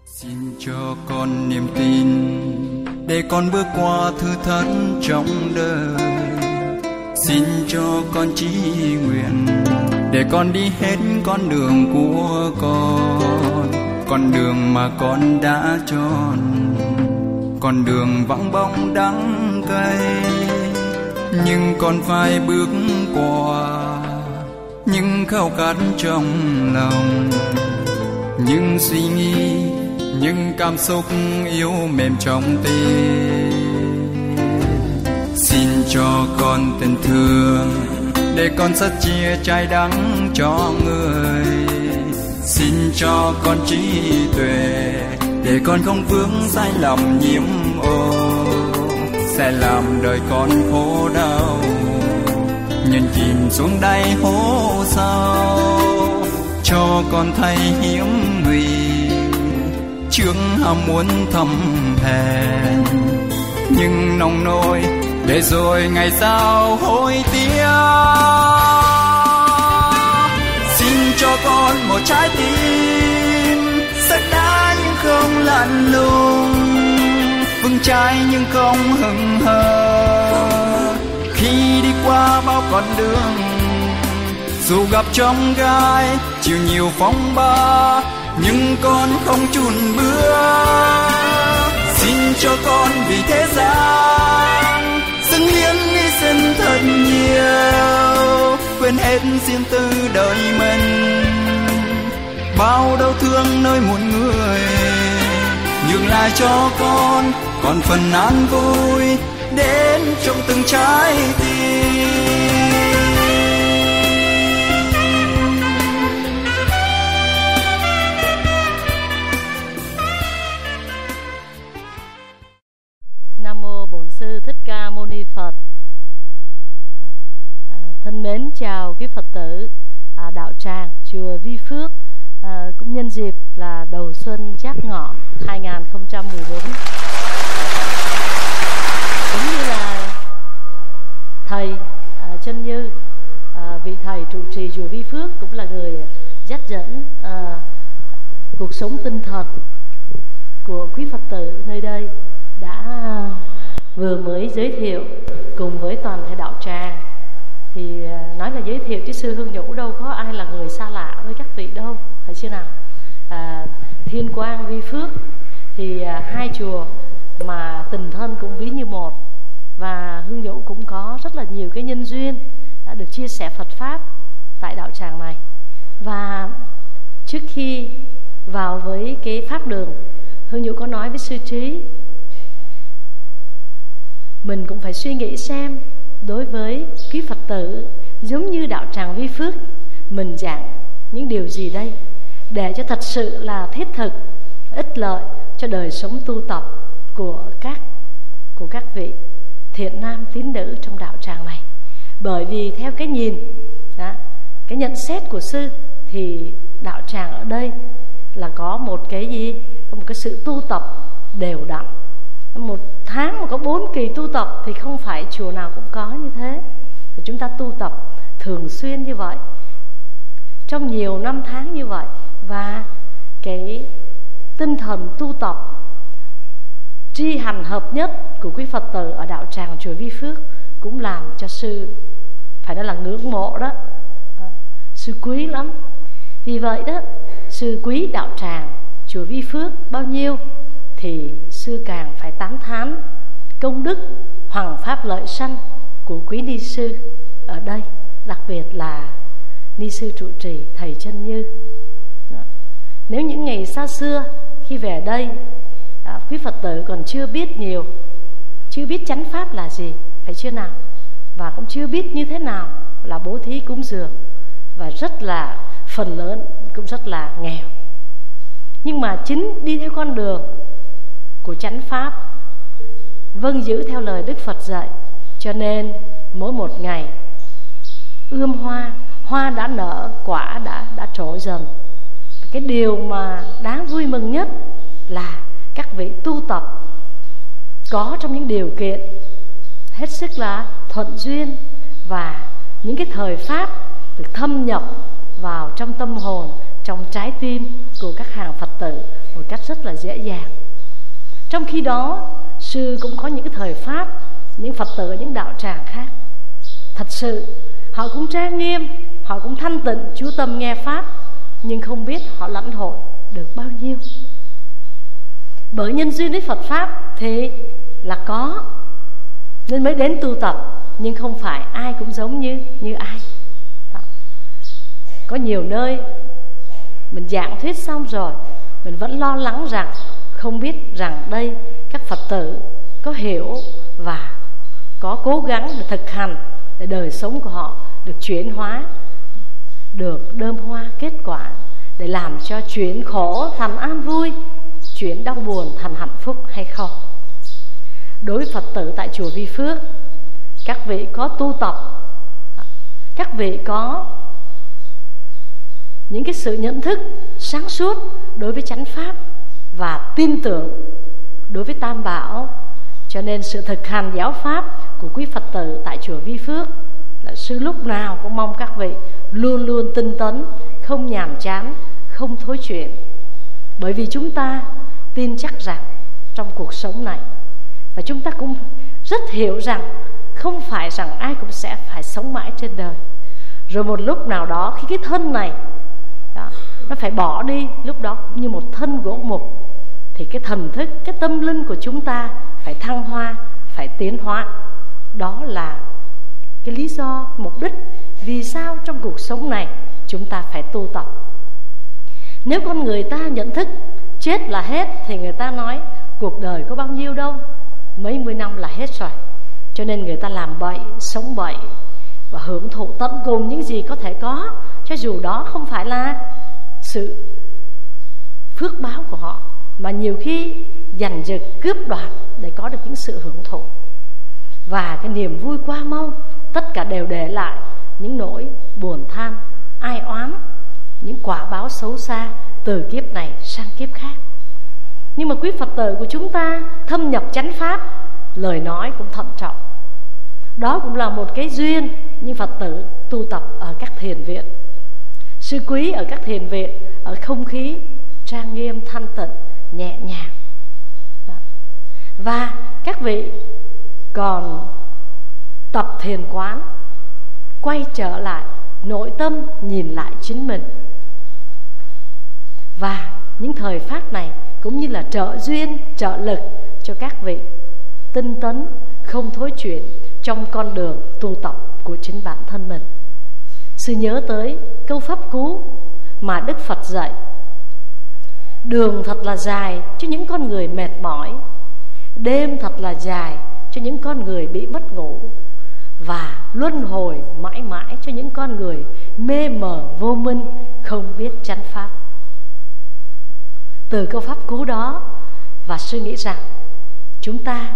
Xin cho con niềm tin để con bước qua thử thách trong đời. Xin cho con chí nguyện để con đi hết con đường của con đường mà con đã chọn, con đường vắng bóng đắng cay. Nhưng con phải bước qua những khao khát trong lòng, những suy nghĩ, những cảm xúc yếu mềm trong tim. Xin cho con tình thương để con sẻ chia trái đắng cho người. Xin cho con trí tuệ để con không vướng sai lầm nhiễm ô, sẽ làm đời con khổ đau. Nhân chìm xuống đáy hố sâu, cho con thấy hiểm nguy, trước ham muốn thầm hèn, nhưng nồng nôi để rồi ngày sau hối tiếc. Xin cho con một trái tim sắt đá nhưng không lạnh lùng, vững chãi nhưng không hững hờ. Khi đi qua bao con đường, dù gặp trong gai chịu nhiều phong ba, nhưng con không chùn bước. Xin cho con vì thế gian dâng hiến hy sinh thật nhiều, quên hết riêng tư đời mình, bao đau thương nơi muôn người. Nhường lại cho con phần an vui đến trong từng trái tim. Nam mô Bổn Sư Thích Ca Mâu Ni Phật. Thân mến chào quý Phật tử đạo tràng chùa Vi Phước, cũng nhân dịp là đầu xuân Giáp Ngọ 2014. Cũng như là thầy Chân Như, vị thầy trụ trì chùa Vi Phước, cũng là người dắt dẫn cuộc sống tinh thần của quý Phật tử nơi đây, đã vừa mới giới thiệu cùng với toàn thể đạo tràng. Thì nói là giới thiệu chứ sư Hương Nhũ đâu có ai là người xa lạ với các vị đâu, phải chưa nào? Thiên Quang, Vi Phước thì hai chùa mà tình thân cũng ví như một, và Hương Nhũ cũng có rất là nhiều cái nhân duyên đã được chia sẻ Phật pháp tại đạo tràng này. Và trước khi vào với cái pháp đường, Hương Nhũ có nói với sư Trí, mình cũng phải suy nghĩ xem đối với quý Phật tử giống như đạo tràng Vi Phước, mình giảng những điều gì đây để cho thật sự là thiết thực, ích lợi cho đời sống tu tập của các vị thiện nam tín nữ trong đạo tràng này. Bởi vì theo cái nhìn cái nhận xét của sư thì đạo tràng ở đây là có một cái gì, có một cái sự tu tập đều đặn. Một tháng mà có 4 kỳ tu tập thì không phải chùa nào cũng có như thế. Và chúng ta tu tập thường xuyên như vậy, trong nhiều năm tháng như vậy. Và cái tinh thần tu tập tri hành hợp nhất của quý Phật tử ở đạo tràng chùa Vi Phước cũng làm cho sư phải nói là ngưỡng mộ đó, sư quý lắm. Vì vậy đó, sư quý đạo tràng chùa Vi Phước bao nhiêu thì sư càng phải tán thán công đức hoằng pháp lợi sanh của quý ni sư ở đây, đặc biệt là ni sư trụ trì thầy Chân Như. Nếu những ngày xa xưa khi về đây, quý Phật tử còn chưa biết nhiều, chưa biết chánh pháp là gì, phải chưa nào, và cũng chưa biết như thế nào là bố thí cúng dường, và rất là phần lớn cũng rất là nghèo. Nhưng mà chính đi theo con đường của chánh pháp, vâng giữ theo lời Đức Phật dạy, cho nên mỗi một ngày ươm hoa đã nở, quả đã trổ dần. Cái điều mà đáng vui mừng nhất là các vị tu tập có trong những điều kiện hết sức là thuận duyên, và những cái thời pháp được thâm nhập vào trong tâm hồn, trong trái tim của các hàng Phật tử một cách rất là dễ dàng. Trong khi đó, sư cũng có những cái thời pháp, những Phật tử ở những đạo tràng khác, thật sự họ cũng trang nghiêm, họ cũng thanh tịnh, chú tâm nghe pháp, nhưng không biết họ lãnh hội được bao nhiêu. Bởi nhân duyên với Phật pháp thì là có, nên mới đến tu tập, nhưng không phải ai cũng giống như ai. Đó. Có nhiều nơi mình giảng thuyết xong rồi, mình vẫn lo lắng rằng không biết rằng đây các Phật tử có hiểu và có cố gắng để thực hành, để đời sống của họ được chuyển hóa, được đơm hoa kết quả, để làm cho chuyển khổ thành an vui, chuyển đau buồn thành hạnh phúc hay không. Đối với Phật tử tại chùa Vi Phước, các vị có tu tập, các vị có những cái sự nhận thức sáng suốt đối với chánh pháp và tin tưởng đối với Tam Bảo, cho nên sự thực hành giáo pháp của quý Phật tử tại chùa Vi Phước là sư lúc nào cũng mong các vị luôn luôn tinh tấn, không nhàm chán, không thối chuyển. Bởi vì chúng ta tin chắc rằng trong cuộc sống này, và chúng ta cũng rất hiểu rằng không phải rằng ai cũng sẽ phải sống mãi trên đời. Rồi một lúc nào đó khi cái thân này đó, nó phải bỏ đi, lúc đó cũng như một thân gỗ mục, thì cái thần thức, cái tâm linh của chúng ta phải thăng hoa, phải tiến hóa. Đó là cái lý do, mục đích vì sao trong cuộc sống này chúng ta phải tu tập. Nếu con người ta nhận thức chết là hết thì người ta nói cuộc đời có bao nhiêu đâu, mấy mươi năm là hết rồi. Cho nên người ta làm bậy, sống bậy và hưởng thụ tận cùng những gì có thể có, cho dù đó không phải là sự phước báo của họ, mà nhiều khi giành giật, cướp đoạt để có được những sự hưởng thụ. Và cái niềm vui qua mau, tất cả đều để lại những nỗi buồn than, ai oán, những quả báo xấu xa từ kiếp này sang kiếp khác. Nhưng mà quý Phật tử của chúng ta thâm nhập chánh pháp, lời nói cũng thận trọng. Đó cũng là một cái duyên như Phật tử tu tập ở các thiền viện. Sư quý ở các thiền viện, ở không khí trang nghiêm, thanh tịnh, nhẹ nhàng. Và các vị còn tập thiền quán, quay trở lại nội tâm, nhìn lại chính mình. Và những thời pháp này cũng như là trợ duyên, trợ lực cho các vị tinh tấn, không thối chuyển trong con đường tu tập của chính bản thân mình. Sư nhớ tới câu pháp cú mà Đức Phật dạy: đường thật là dài cho những con người mệt mỏi, đêm thật là dài cho những con người bị mất ngủ, và luân hồi mãi mãi cho những con người mê mờ vô minh, không biết chánh pháp. Từ câu pháp cú đó, và sư nghĩ rằng chúng ta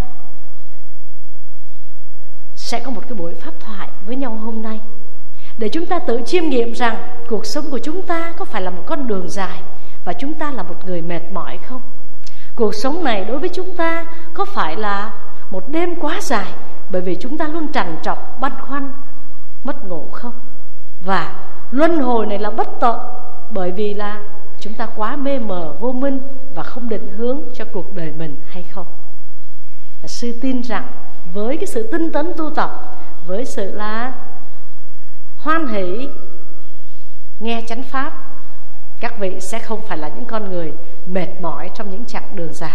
sẽ có một cái buổi pháp thoại với nhau hôm nay, để chúng ta tự chiêm nghiệm rằng cuộc sống của chúng ta có phải là một con đường dài và chúng ta là một người mệt mỏi không? Cuộc sống này đối với chúng ta có phải là một đêm quá dài bởi vì chúng ta luôn trằn trọc, băn khoăn, mất ngủ không? Và luân hồi này là bất tận bởi vì là chúng ta quá mê mờ vô minh và không định hướng cho cuộc đời mình hay không? Sư tin rằng với cái sự tinh tấn tu tập, với sự là hoan hỷ nghe chánh pháp, các vị sẽ không phải là những con người mệt mỏi trong những chặng đường dài.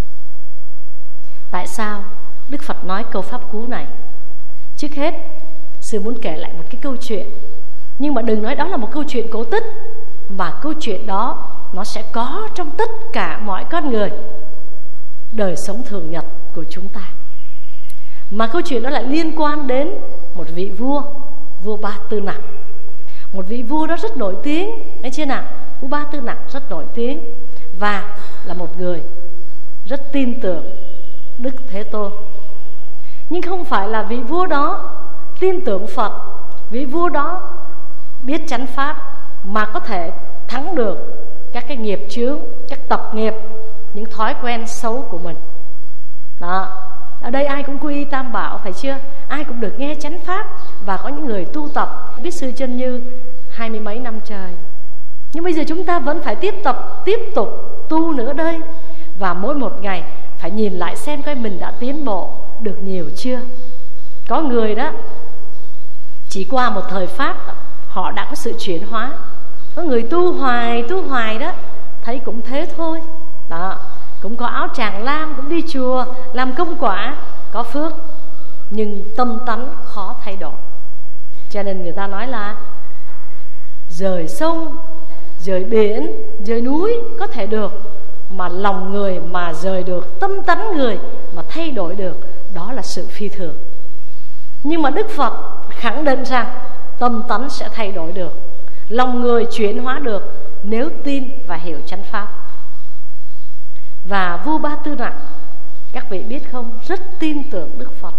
Tại sao Đức Phật nói câu pháp cú này? Trước hết, sư muốn kể lại một cái câu chuyện, nhưng mà đừng nói đó là một câu chuyện cổ tích, mà câu chuyện đó nó sẽ có trong tất cả mọi con người, đời sống thường nhật của chúng ta. Mà câu chuyện đó lại liên quan đến một vị vua, vua Ba Tư Nặc. Một vị vua đó rất nổi tiếng, thấy chưa nào? Vua Ba Tư Nặc rất nổi tiếng và là một người rất tin tưởng Đức Thế Tôn. Nhưng không phải là vị vua đó tin tưởng Phật, vị vua đó biết chánh pháp mà có thể thắng được các cái nghiệp chướng, các tập nghiệp, những thói quen xấu của mình. Đó, ở đây ai cũng quy y Tam Bảo, phải chưa? Ai cũng được nghe chánh pháp, và có những người tu tập biết sư Chân Như 20 mấy năm trời. Nhưng bây giờ chúng ta vẫn phải tiếp tục tu nữa đây. Và mỗi một ngày phải nhìn lại xem coi mình đã tiến bộ được nhiều chưa. Có người đó chỉ qua một thời Pháp họ đã có sự chuyển hóa. Có người tu hoài đó, thấy cũng thế thôi đó, cũng có áo tràng lam, cũng đi chùa làm công quả, có phước, nhưng tâm tánh khó thay đổi. Cho nên người ta nói là rời sông, rời biển, rời núi có thể được, mà lòng người mà rời được, tâm tánh người mà thay đổi được, đó là sự phi thường. Nhưng mà Đức Phật khẳng định rằng tâm tánh sẽ thay đổi được, lòng người chuyển hóa được nếu tin và hiểu chánh pháp. Và vua Ba Tư Nặc, các vị biết không, rất tin tưởng Đức Phật.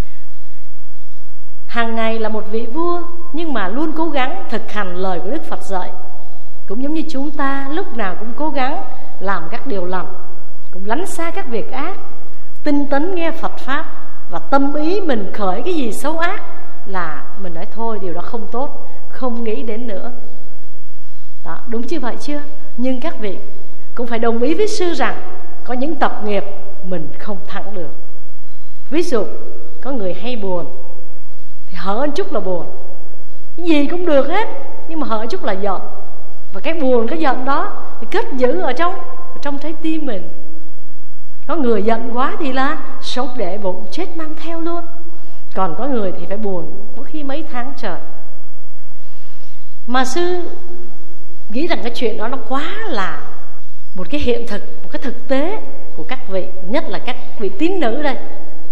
Hàng ngày là một vị vua, nhưng mà luôn cố gắng thực hành lời của Đức Phật dạy. Cũng giống như chúng ta lúc nào cũng cố gắng làm các điều lành, cũng lánh xa các việc ác, tinh tấn nghe Phật Pháp. Và tâm ý mình khởi cái gì xấu ác là mình nói thôi, điều đó không tốt, không nghĩ đến nữa đó, đúng như vậy chưa? Nhưng các vị cũng phải đồng ý với sư rằng có những tập nghiệp mình không thắng được. Ví dụ có người hay buồn thì hở một chút là buồn, cái gì cũng được hết, nhưng mà hở một chút là giận. Và cái buồn, cái giận đó thì cất giữ ở trong trái tim mình. Có người giận quá thì là sốc để bụng, chết mang theo luôn. Còn có người thì phải buồn có khi mấy tháng trời. Mà sư nghĩ rằng cái chuyện đó nó quá là một cái hiện thực, một cái thực tế của các vị, nhất là các vị tín nữ đây.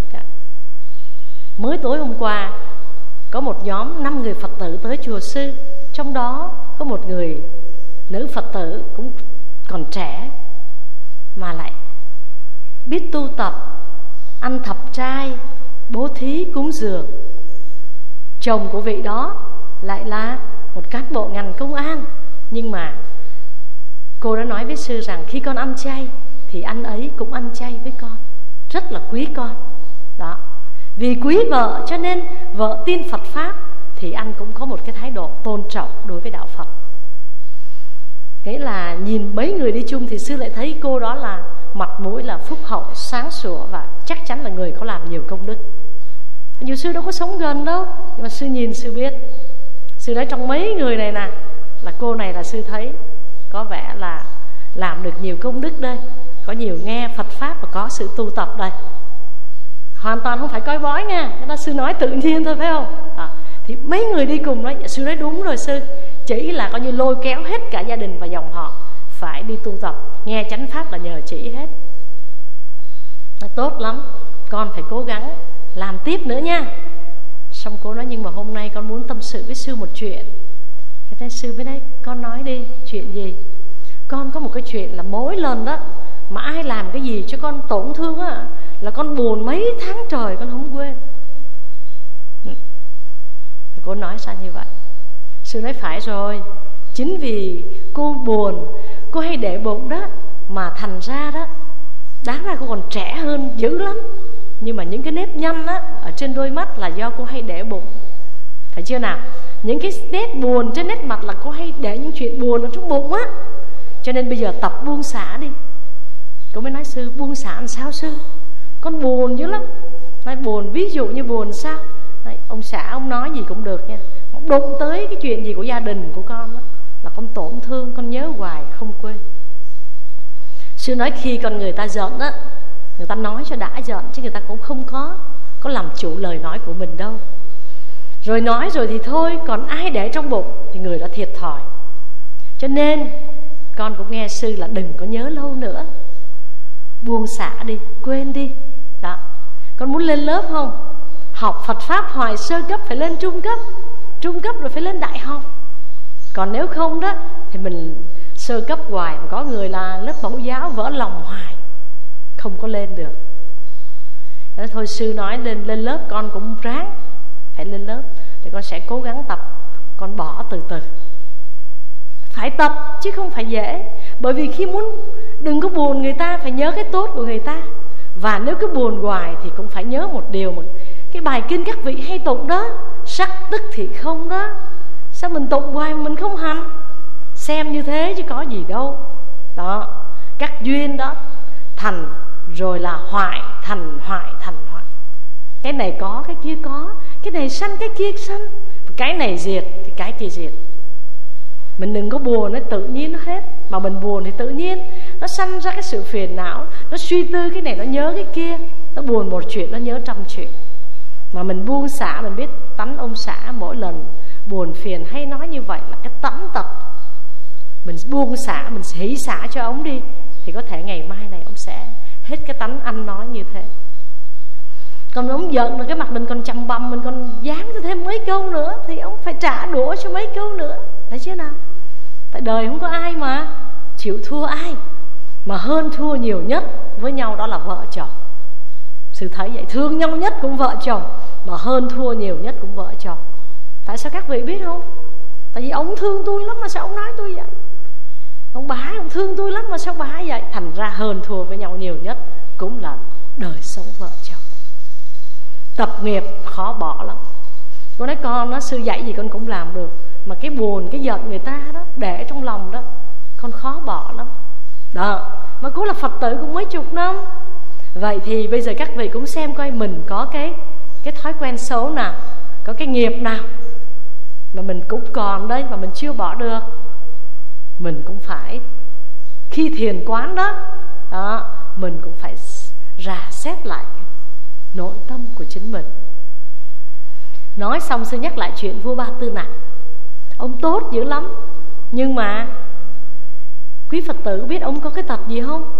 Mới tối hôm qua có một nhóm 5 người Phật tử tới chùa sư. Trong đó có một người nữ Phật tử cũng còn trẻ mà lại biết tu tập, ăn thập trai, bố thí, cúng dường. Chồng của vị đó lại là một cán bộ ngành công an. Nhưng mà cô đã nói với sư rằng khi con ăn chay thì anh ấy cũng ăn chay với con, rất là quý con đó. Vì quý vợ cho nên vợ tin Phật Pháp thì anh cũng có một cái thái độ tôn trọng đối với đạo Phật. Nghĩa là nhìn mấy người đi chung thì sư lại thấy cô đó là mặt mũi là phúc hậu, sáng sủa và chắc chắn là người có làm nhiều công đức. Nhiều sư đâu có sống gần đâu, nhưng mà sư nhìn sư biết. Sư nói trong mấy người này nè, là cô này là sư thấy có vẻ là làm được nhiều công đức đây, có nhiều nghe Phật Pháp và có sự tu tập đây. Hoàn toàn không phải coi bói nha, cái đó sư nói tự nhiên thôi, phải không? Đó. Thì mấy người đi cùng đó, sư nói đúng rồi sư, chỉ là coi như lôi kéo hết cả gia đình và dòng họ phải đi tu tập, nghe chánh Pháp là nhờ chỉ hết. Nói tốt lắm, con phải cố gắng làm tiếp nữa nha. Xong cô nói nhưng mà hôm nay con muốn tâm sự với sư một chuyện. Cái sư mới nói con nói đi, chuyện gì? Con có một cái chuyện là mỗi lần đó mà ai làm cái gì cho con tổn thương á, là con buồn mấy tháng trời con không quên. Cô nói sao như vậy? Sư nói phải rồi, chính vì cô buồn, cô hay để bụng đó, mà thành ra đó, đáng ra cô còn trẻ hơn dữ lắm. Nhưng mà những cái nếp nhăn á ở trên đôi mắt là do cô hay để bụng. Thấy chưa nào? Những cái nét buồn trên nét mặt là cô hay để những chuyện buồn ở trong bụng á. Cho nên bây giờ tập buông xả đi. Cô mới nói sư buông xả làm sao sư? Con buồn dữ lắm. Nói buồn, ví dụ như buồn sao? Nói, ông xã ông nói gì cũng được nha, ông đụng tới cái chuyện gì của gia đình của con đó, là con tổn thương, con nhớ hoài không quên. Sư nói khi con người ta giận á, người ta nói cho đã giận, chứ người ta cũng không có làm chủ lời nói của mình đâu. Rồi nói rồi thì thôi, còn ai để trong bụng thì người đó thiệt thòi. Cho nên con cũng nghe sư là đừng có nhớ lâu nữa, buông xả đi, quên đi đó. Con muốn lên lớp không? Học Phật Pháp hoài sơ cấp phải lên trung cấp, trung cấp rồi phải lên đại học. Còn nếu không đó thì mình sơ cấp hoài, mà có người là lớp mẫu giáo vỡ lòng hoài, không có lên được. Thế thôi sư nói lên lớp con cũng ráng phải lên lớp, thì con sẽ cố gắng tập, con bỏ từ từ. Phải tập chứ không phải dễ. Bởi vì khi muốn đừng có buồn người ta, phải nhớ cái tốt của người ta. Và nếu cứ buồn hoài thì cũng phải nhớ một điều mà cái bài kinh các vị hay tụng đó, sắc tức thì không đó. Sao mình tụng hoài mà mình không hành? xem như thế chứ có gì đâu. Đó, các duyên đó thành rồi là hoại, thành hoại, thành hoại. Cái này có, cái kia có, cái này sanh, cái kia sanh, cái này diệt thì cái kia diệt. Mình đừng có buồn, nó tự nhiên nó hết. Mà mình buồn thì tự nhiên nó sanh ra cái sự phiền não, nó suy tư cái này nó nhớ cái kia, nó buồn một chuyện nó nhớ trăm chuyện. Mà mình buông xả, mình biết tánh ông xã mỗi lần buồn phiền hay nói như vậy là cái tánh tật. Mình buông xả, mình hỷ xả cho ông đi, thì có thể ngày mai này ông sẽ hết cái tánh anh nói như thế. Còn ông giận là cái mặt mình còn chằm bằm, mình còn dán cho thêm mấy câu nữa, thì ông phải trả đũa cho mấy câu nữa. Thấy chưa nào? Tại đời không có ai mà chịu thua ai. Mà hơn thua nhiều nhất với nhau đó là vợ chồng. Sự thấy vậy, thương nhau nhất cũng vợ chồng, mà hơn thua nhiều nhất cũng vợ chồng. Tại sao các vị biết không? Tại vì ông thương tôi lắm mà sao ông nói tôi vậy? Ông bá ông thương tôi lắm mà sao bá vậy? Thành ra hơn thua với nhau nhiều nhất cũng là đời sống vợ chồng. Tập nghiệp khó bỏ lắm. Con nói con nó sư dạy gì con cũng làm được, mà cái buồn, cái giận người ta đó để trong lòng đó con khó bỏ lắm. Đó, mà cũng là Phật tử cũng mấy chục năm. Vậy thì bây giờ các vị cũng xem coi mình có cái thói quen xấu nào, có cái nghiệp nào mà mình cũng còn đây mà mình chưa bỏ được. Mình cũng phải khi thiền quán đó, mình cũng phải rà xét lại nội tâm của chính mình. Nói xong sư nhắc lại chuyện vua Ba Tư Nặc. Ông tốt dữ lắm, nhưng mà quý Phật tử biết ông có cái tật gì không?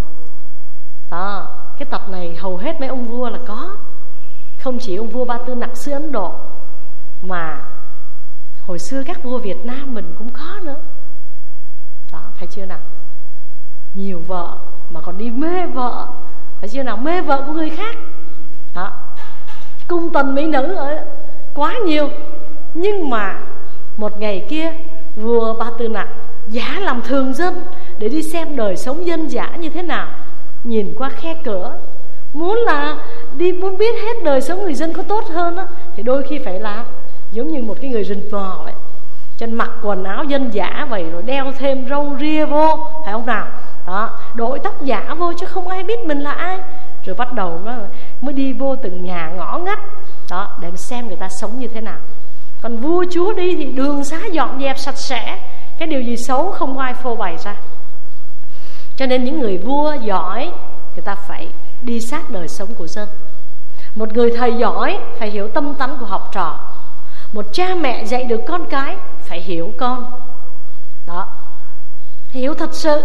Đó, cái tật này hầu hết mấy ông vua là có. Không chỉ ông vua Ba Tư Nặc xưa Ấn Độ, mà hồi xưa các vua Việt Nam mình cũng có nữa. Đó, thấy chưa nào? Nhiều vợ mà còn đi mê vợ. Thấy chưa nào? Mê vợ của người khác. Đó, cung tần mỹ nữ ở quá nhiều. Nhưng mà một ngày kia vua Ba Tư Nặc giả làm thường dân để đi xem đời sống dân dã như thế nào. Nhìn qua khe cửa, muốn biết hết đời sống người dân có tốt hơn á, thì đôi khi phải là giống như một cái người rình mò vậy, chân mặc quần áo dân dã vậy, rồi đeo thêm râu ria vô, phải không nào? Đó, đội tóc giả vô chứ không ai biết mình là ai. Rồi bắt đầu mới đi vô từng nhà ngõ ngách đó để xem người ta sống như thế nào. Còn vua chúa đi thì đường xá dọn dẹp sạch sẽ, cái điều gì xấu không có ai phô bày ra. Cho nên những người vua giỏi, người ta phải đi sát đời sống của dân. Một người thầy giỏi phải hiểu tâm tánh của học trò. Một cha mẹ dạy được con cái phải hiểu con. Đó, phải hiểu thật sự.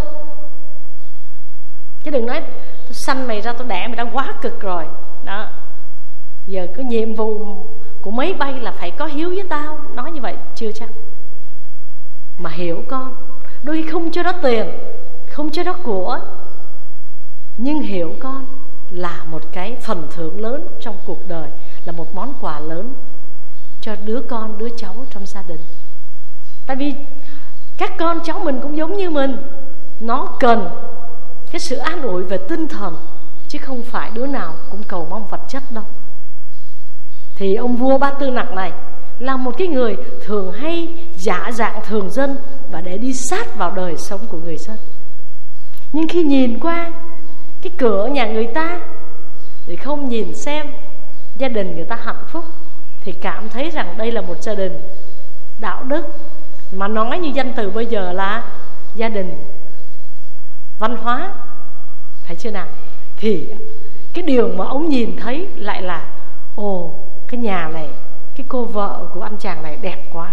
Chứ đừng nói tôi sanh mày ra, tôi đẻ mày đã quá cực rồi. Đó, giờ có nhiệm vụ của mấy bay là phải có hiếu với tao. Nói như vậy chưa chắc. Mà hiểu con, đôi khi không cho đó tiền, không cho đó của, nhưng hiểu con là một cái phần thưởng lớn trong cuộc đời, là một món quà lớn cho đứa con, đứa cháu trong gia đình. Tại vì các con cháu mình cũng giống như mình, nó cần cái sự an ủi về tinh thần, chứ không phải đứa nào cũng cầu mong vật chất đâu. Thì ông vua Ba Tư Nặc này là một cái người thường hay giả dạng thường dân và để đi sát vào đời sống của người dân. Nhưng khi nhìn qua cái cửa nhà người ta thì không nhìn xem gia đình người ta hạnh phúc, thì cảm thấy rằng đây là một gia đình đạo đức. Mà nói như danh từ bây giờ là gia đình văn hóa. Thấy chưa nào? Thì cái điều mà ông nhìn thấy lại là ồ, cái nhà này, cái cô vợ của anh chàng này đẹp quá.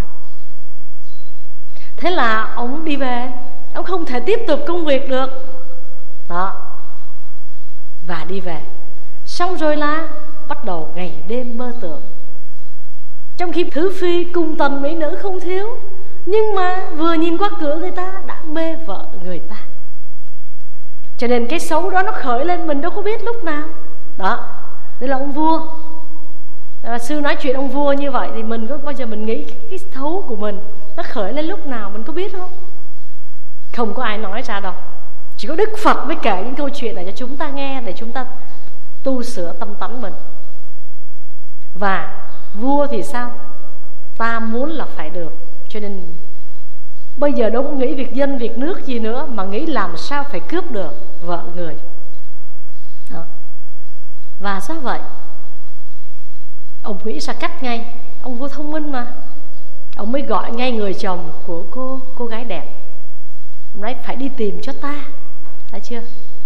Thế là ông đi về, ông không thể tiếp tục công việc được. Đó, và đi về. Xong rồi là bắt đầu ngày đêm mơ tưởng. Trong khi thứ phi cung tần mỹ nữ không thiếu, nhưng mà vừa nhìn qua cửa người ta đã mê vợ người ta. Cho nên cái xấu đó nó khởi lên mình đâu có biết lúc nào. Đó, đây là ông vua. Sư nói chuyện ông vua như vậy thì mình có bao giờ mình nghĩ cái xấu của mình nó khởi lên lúc nào mình có biết không? Không có ai nói ra đâu. Chỉ có Đức Phật mới kể những câu chuyện này cho chúng ta nghe, để chúng ta tu sửa tâm tánh mình. Và vua thì sao? Ta muốn là phải được, cho nên Bây giờ đâu có nghĩ việc dân việc nước gì nữa, mà nghĩ làm sao phải cướp được vợ người đó. Và sao vậy? Ông nghĩ ra cách ngay. Ông vua thông minh mà, ông mới gọi ngay người chồng của cô gái đẹp. Ông nói phải đi tìm cho ta, thấy chưa,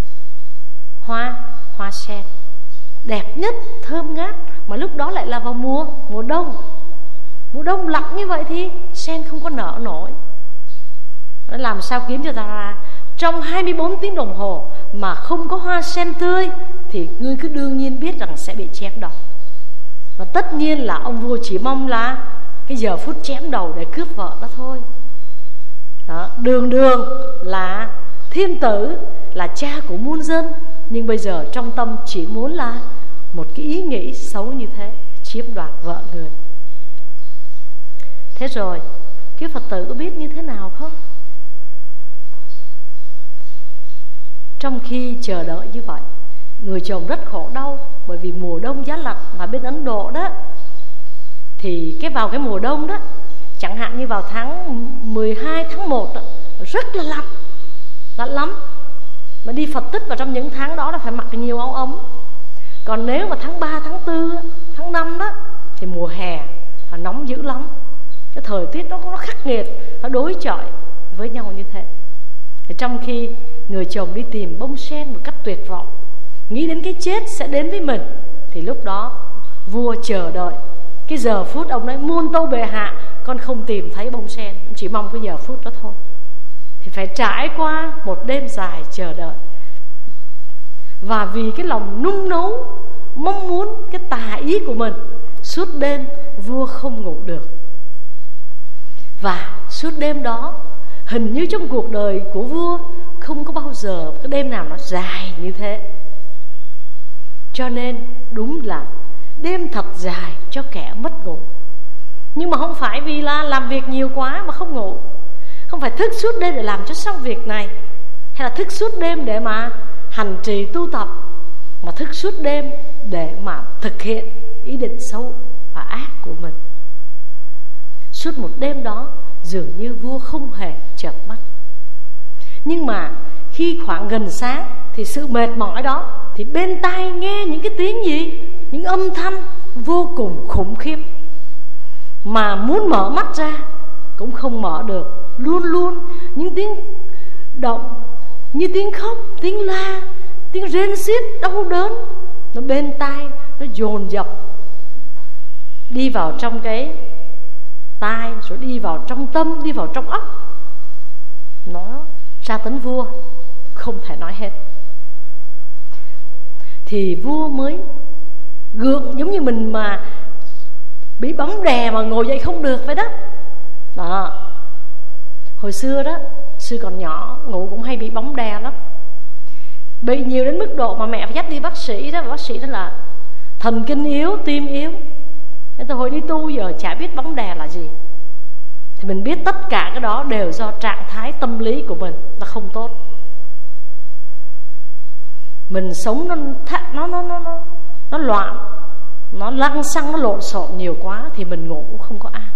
hoa sen đẹp nhất, thơm ngát, mà lúc đó lại là vào mùa đông. Mùa đông lạnh như vậy thì sen không có nở nổi. Nó làm sao kiếm cho ta ra? Trong 24 tiếng đồng hồ mà không có hoa sen tươi thì ngươi cứ đương nhiên biết rằng sẽ bị chém đầu. Và tất nhiên là ông vua chỉ mong là cái giờ phút chém đầu để cướp vợ đó thôi đó. Đường là thiên tử, là cha của muôn dân, nhưng bây giờ trong tâm chỉ muốn là một cái ý nghĩ xấu như thế, chiếm đoạt vợ người. Thế rồi quý Phật tử có biết như thế nào không? Trong khi chờ đợi như vậy, người chồng rất khổ đau, bởi vì mùa đông giá lạnh. Mà bên Ấn Độ đó thì vào cái mùa đông đó, chẳng hạn như vào tháng 12, tháng 1 đó, rất là lạnh lắm. Mà đi Phật tích vào trong những tháng đó là phải mặc nhiều áo ấm. Còn nếu mà tháng 3, tháng 4, tháng 5 đó thì mùa hè là nóng dữ lắm. Cái thời tiết nó khắc nghiệt, nó đối chọi với nhau như thế. Thì trong khi người chồng đi tìm bông sen một cách tuyệt vọng, nghĩ đến cái chết sẽ đến với mình, thì lúc đó vua chờ đợi cái giờ phút. Ông nói muôn tâu bệ hạ, con không tìm thấy bông sen, chỉ mong cái giờ phút đó thôi. Thì phải trải qua một đêm dài chờ đợi. Và vì cái lòng nung nấu mong muốn cái tà ý của mình, suốt đêm vua không ngủ được. Và suốt đêm đó, hình như trong cuộc đời của vua không có bao giờ cái đêm nào nó dài như thế. Cho nên đúng là đêm thật dài cho kẻ mất ngủ. Nhưng mà không phải vì là làm việc nhiều quá mà không ngủ, không phải thức suốt đêm để làm cho xong việc này, hay là thức suốt đêm để mà hành trì tu tập, mà thức suốt đêm để mà thực hiện ý định xấu và ác của mình. Suốt một đêm đó dường như vua không hề chợp mắt. Nhưng mà khi khoảng gần sáng thì sự mệt mỏi đó, thì bên tai nghe những cái tiếng gì? Những âm thanh vô cùng khủng khiếp, mà muốn mở mắt ra cũng không mở được. Luôn luôn những tiếng động như tiếng khóc, tiếng la, tiếng rên xiết đau đớn, nó bên tai, nó dồn dập đi vào trong cái tai, rồi đi vào trong tâm, đi vào trong óc. Nó tra tấn vua không thể nói hết. Thì vua mới gượng, giống như mình mà bị bấm đè mà ngồi dậy không được vậy đó. Đó. Hồi xưa đó, sư còn nhỏ, ngủ cũng hay bị bóng đè lắm. Bị nhiều đến mức độ mà mẹ phải dắt đi bác sĩ đó. Và bác sĩ đó là thần kinh yếu, tim yếu. Nên từ hồi đi tu giờ chả biết bóng đè là gì. Thì mình biết tất cả cái đó đều do trạng thái tâm lý của mình nó không tốt. Mình sống nó loạn, nó lăng xăng, nó lộn xộn nhiều quá thì mình ngủ cũng không có an.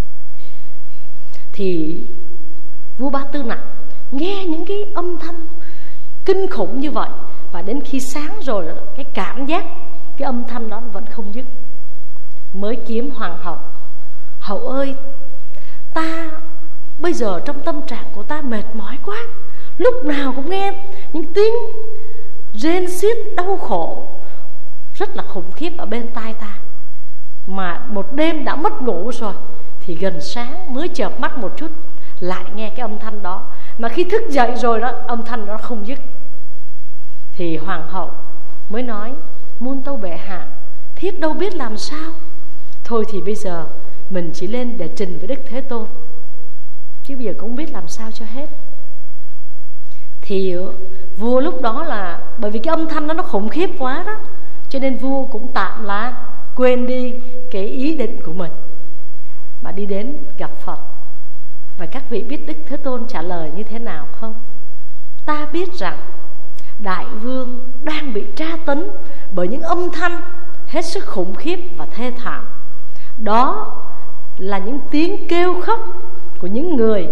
Thì vua Ba Tư Nặc nghe những cái âm thanh kinh khủng như vậy, và đến khi sáng rồi cái cảm giác cái âm thanh đó vẫn không dứt, mới kiếm hoàng hậu. Hậu ơi, ta bây giờ trong tâm trạng của ta mệt mỏi quá, lúc nào cũng nghe những tiếng rên xiết đau khổ rất là khủng khiếp ở bên tai ta. Mà một đêm đã mất ngủ rồi, thì gần sáng mới chợp mắt một chút lại nghe cái âm thanh đó. Mà khi thức dậy rồi đó, âm thanh đó không dứt. Thì hoàng hậu mới nói: muôn tâu bệ hạ, thiếp đâu biết làm sao. Thôi thì bây giờ mình chỉ lên để trình với Đức Thế Tôn, chứ bây giờ cũng không biết làm sao cho hết. Thì vua lúc đó là bởi vì cái âm thanh đó nó khủng khiếp quá đó, cho nên vua cũng tạm là quên đi cái ý định của mình mà đi đến gặp Phật. Và các vị biết Đức Thế Tôn trả lời như thế nào không? Ta biết rằng đại vương đang bị tra tấn bởi những âm thanh hết sức khủng khiếp và thê thảm. Đó là những tiếng kêu khóc của những người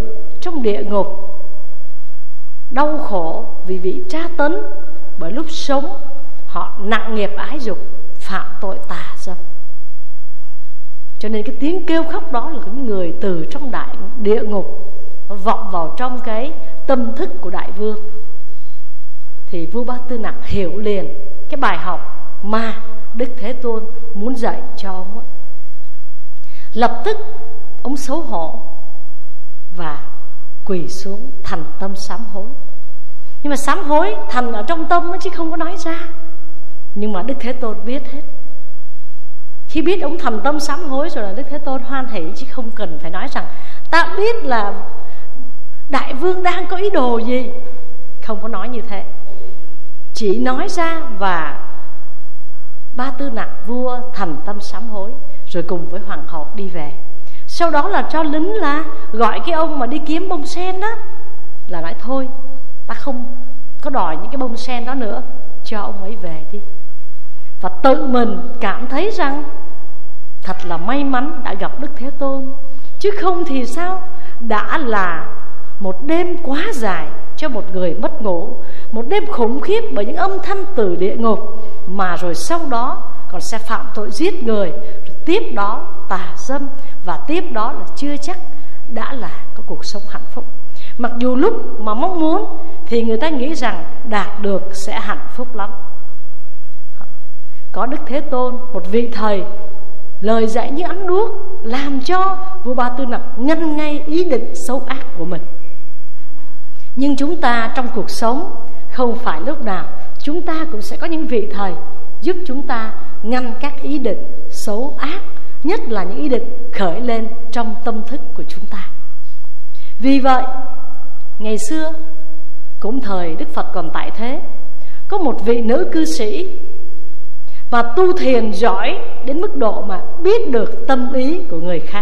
trong địa ngục, đau khổ vì bị tra tấn, bởi lúc sống họ nặng nghiệp ái dục, phạm tội tà dâm. Cho nên cái tiếng kêu khóc đó là những người từ trong đại địa ngục vọng vào trong cái tâm thức của đại vương. Thì vua Ba Tư Nặc hiểu liền cái bài học mà Đức Thế Tôn muốn dạy cho ông. Lập tức ông xấu hổ và quỳ xuống thành tâm sám hối. Nhưng mà sám hối thành ở trong tâm chứ không có nói ra. Nhưng mà Đức Thế Tôn biết hết. Khi biết ông thành tâm sám hối rồi là Đức Thế Tôn hoan hỷ, chứ không cần phải nói rằng ta biết là đại vương đang có ý đồ gì. Không có nói như thế, chỉ nói ra và Ba Tư Nặc vua thành tâm sám hối, rồi cùng với hoàng hậu đi về. Sau đó là cho lính là gọi cái ông mà đi kiếm bông sen đó, là nói thôi ta không có đòi những cái bông sen đó nữa, cho ông ấy về đi. Và tự mình cảm thấy rằng thật là may mắn đã gặp Đức Thế Tôn, chứ không thì sao, đã là một đêm quá dài cho một người mất ngủ, một đêm khủng khiếp bởi những âm thanh từ địa ngục, mà rồi sau đó còn sẽ phạm tội giết người, rồi tiếp đó tà dâm, và tiếp đó là chưa chắc đã là có cuộc sống hạnh phúc. Mặc dù lúc mà mong muốn thì người ta nghĩ rằng đạt được sẽ hạnh phúc lắm. Có Đức Thế Tôn, một vị thầy, lời dạy như ánh đuốc, làm cho vua Ba Tư Nặc ngăn ngay ý định xấu ác của mình. Nhưng chúng ta trong cuộc sống không phải lúc nào chúng ta cũng sẽ có những vị thầy giúp chúng ta ngăn các ý định xấu ác, nhất là những ý định khởi lên trong tâm thức của chúng ta. Vì vậy, ngày xưa cũng thời Đức Phật còn tại thế, có một vị nữ cư sĩ và tu thiền giỏi đến mức độ mà biết được tâm ý của người khác.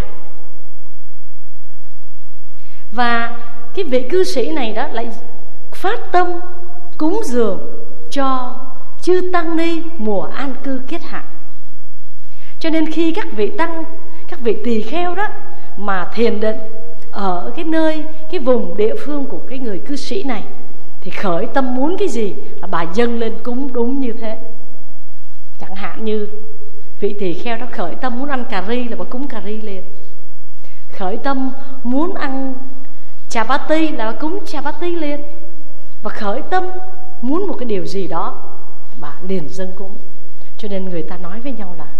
Và cái vị cư sĩ này đó lại phát tâm cúng dường cho chư tăng ni mùa an cư kiết hạ. Cho nên khi các vị tăng, các vị tỳ kheo đó mà thiền định ở cái nơi, cái vùng địa phương của cái người cư sĩ này, thì khởi tâm muốn cái gì là bà dâng lên cúng đúng như thế. Chẳng hạn như vị tỳ kheo đó khởi tâm muốn ăn cà ri là bà cúng cà ri liền. Khởi tâm muốn ăn chà ba ti là bà cúng chà ba ti liền. Và khởi tâm muốn một cái điều gì đó, bà liền dâng cúng. Cho nên người ta nói với nhau là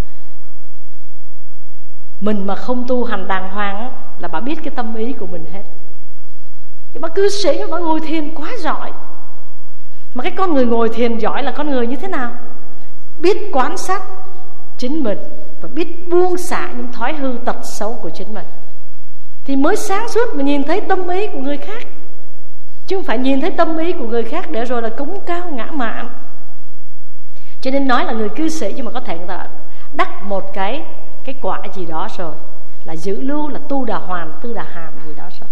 mình mà không tu hành đàng hoàng là bà biết cái tâm ý của mình hết. Nhưng mà cư sĩ mà bà ngồi thiền quá giỏi. Mà cái con người ngồi thiền giỏi là con người như thế nào? Biết quan sát chính mình và biết buông xả những thói hư tật xấu của chính mình, thì mới sáng suốt mà nhìn thấy tâm ý của người khác, chứ không phải nhìn thấy tâm ý của người khác để rồi là cúng cao ngã mạn. Cho nên nói là người cư sĩ, nhưng mà có thể là đắc một cái quả gì đó rồi, là giữ lưu, là tu đà hoàn, tư đà hàm gì đó rồi.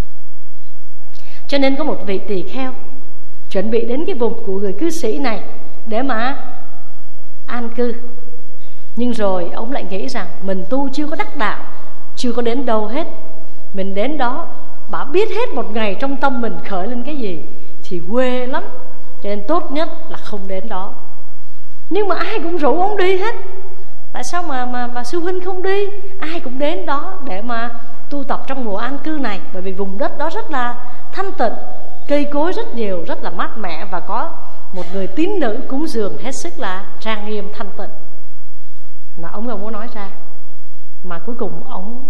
Cho nên có một vị tỳ kheo chuẩn bị đến cái vùng của người cư sĩ này để mà an cư. Nhưng rồi ông lại nghĩ rằng mình tu chưa có đắc đạo, chưa có đến đâu hết. Mình đến đó, bà biết hết một ngày trong tâm mình khởi lên cái gì thì quê lắm. Cho nên tốt nhất là không đến đó. Nhưng mà ai cũng rủ ông đi hết. Tại sao mà sư huynh không đi? Ai cũng đến đó để mà tu tập trong mùa an cư này. Bởi vì vùng đất đó rất là thanh tịnh, cây cối rất nhiều, rất là mát mẻ, và có một người tín nữ cúng dường hết sức là trang nghiêm thanh tịnh. Mà ông không có nói ra. Mà cuối cùng ông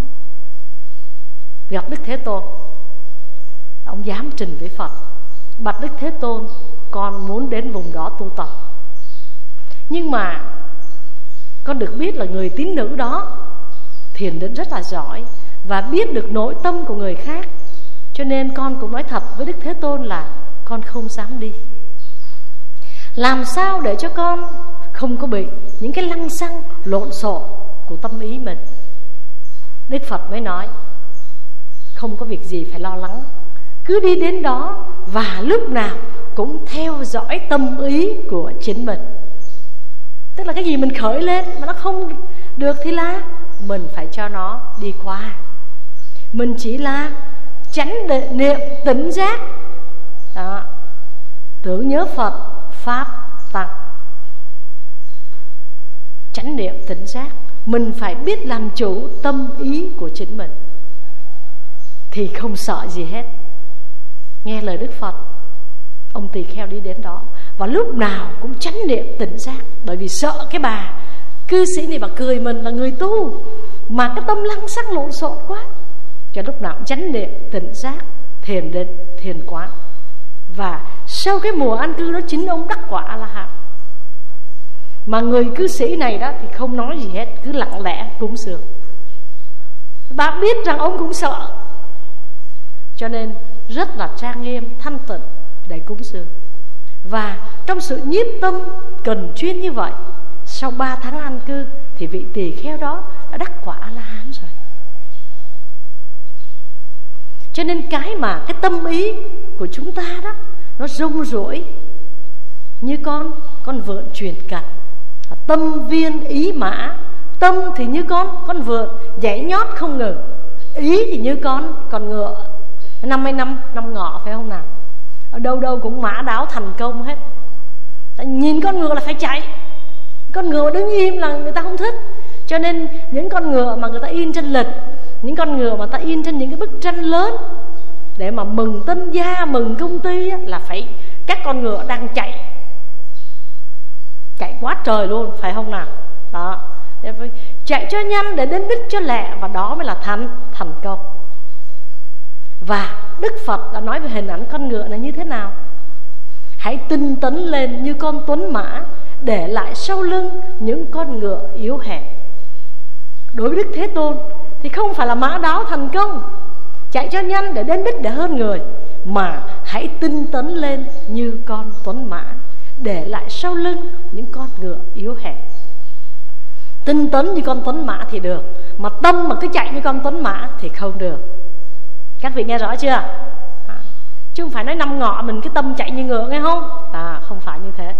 gặp Đức Thế Tôn, ông dám trình với Phật, bạch Đức Thế Tôn, con muốn đến vùng đó tu tập. Nhưng mà con được biết là người tín nữ đó thiền định rất là giỏi và biết được nội tâm của người khác, cho nên con cũng nói thật với Đức Thế Tôn là con không dám đi. Làm sao để cho con không có bị những cái lăng xăng lộn xộn của tâm ý mình? Đức Phật mới nói không có việc gì phải lo lắng, cứ đi đến đó và lúc nào cũng theo dõi tâm ý của chính mình. Tức là cái gì mình khởi lên mà nó không được thì là mình phải cho nó đi qua. Mình chỉ là chánh niệm tỉnh giác. Đó, tưởng nhớ Phật, Pháp, Tăng. Chánh niệm tỉnh giác. Mình phải biết làm chủ tâm ý của chính mình, thì không sợ gì hết. Nghe lời Đức Phật, ông tỳ kheo đi đến đó, và lúc nào cũng chánh niệm tỉnh giác. Bởi vì sợ cái bà cư sĩ này bà cười mình là người tu, mà cái tâm lăng xăng lộn xộn quá, cho lúc nào cũng chánh niệm tỉnh giác, thiền định, thiền quán. Và sau cái mùa an cư đó, chính ông đắc quả A-la-hán. Mà người cư sĩ này đó thì không nói gì hết, cứ lặng lẽ cúng dường. Bà biết rằng ông cũng sợ, cho nên rất là trang nghiêm, thanh tịnh để cúng dường. Và trong sự nhiếp tâm cần chuyên như vậy, sau 3 tháng an cư thì vị tỳ kheo đó đã đắc quả A-la-hán rồi. Cho nên cái tâm ý của chúng ta đó, nó rong ruổi như con vượn truyền cành. Tâm viên ý mã. Tâm thì như con vượn nhảy nhót không ngừng. Ý thì như con ngựa 50 năm ngọ, phải không nào? Ở đâu đâu cũng mã đáo thành công hết. Tại nhìn con ngựa là phải chạy. Con ngựa đứng im là người ta không thích. Cho nên những con ngựa mà người ta in trên lịch, những con ngựa mà ta in trên những cái bức tranh lớn để mà mừng tân gia, mừng công ty á, là phải các con ngựa đang chạy quá trời luôn, phải không nào? Đó, để phải chạy cho nhanh để đến đích cho lẹ, và đó mới là thành công. Và Đức Phật đã nói về hình ảnh con ngựa này như thế nào? Hãy tinh tấn lên như con tuấn mã, để lại sau lưng những con ngựa yếu hèn. Đối với Đức Thế Tôn thì không phải là mã đáo thành công, chạy cho nhanh để đến đích để hơn người, mà hãy tinh tấn lên như con tuấn mã, để lại sau lưng những con ngựa yếu hèn. Tinh tấn như con tuấn mã thì được, mà tâm mà cứ chạy như con tuấn mã thì không được. Các vị nghe rõ chưa? Chứ không phải nói năm ngọ mình cái tâm chạy như ngựa, nghe không? Không phải như thế.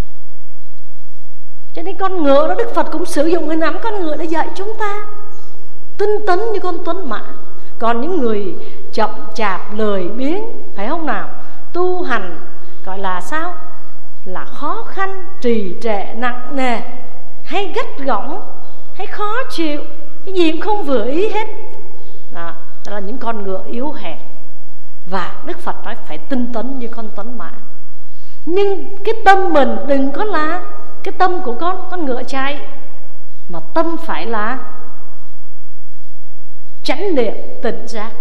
Cho nên con ngựa đó, Đức Phật cũng sử dụng hình ảnh con ngựa để dạy chúng ta tinh tấn như con tuấn mã. Còn những người chậm chạp lười biếng, phải không nào, tu hành gọi là sao? Là khó khăn, trì trệ, nặng nề, hay gắt gỏng, hay khó chịu, cái gì cũng không vừa ý hết. Đó là những con ngựa yếu hèn. Và Đức Phật nói phải tinh tấn như con tuấn mã. Nhưng cái tâm mình đừng có là cái tâm của con ngựa chạy, mà tâm phải là chánh niệm tỉnh giác.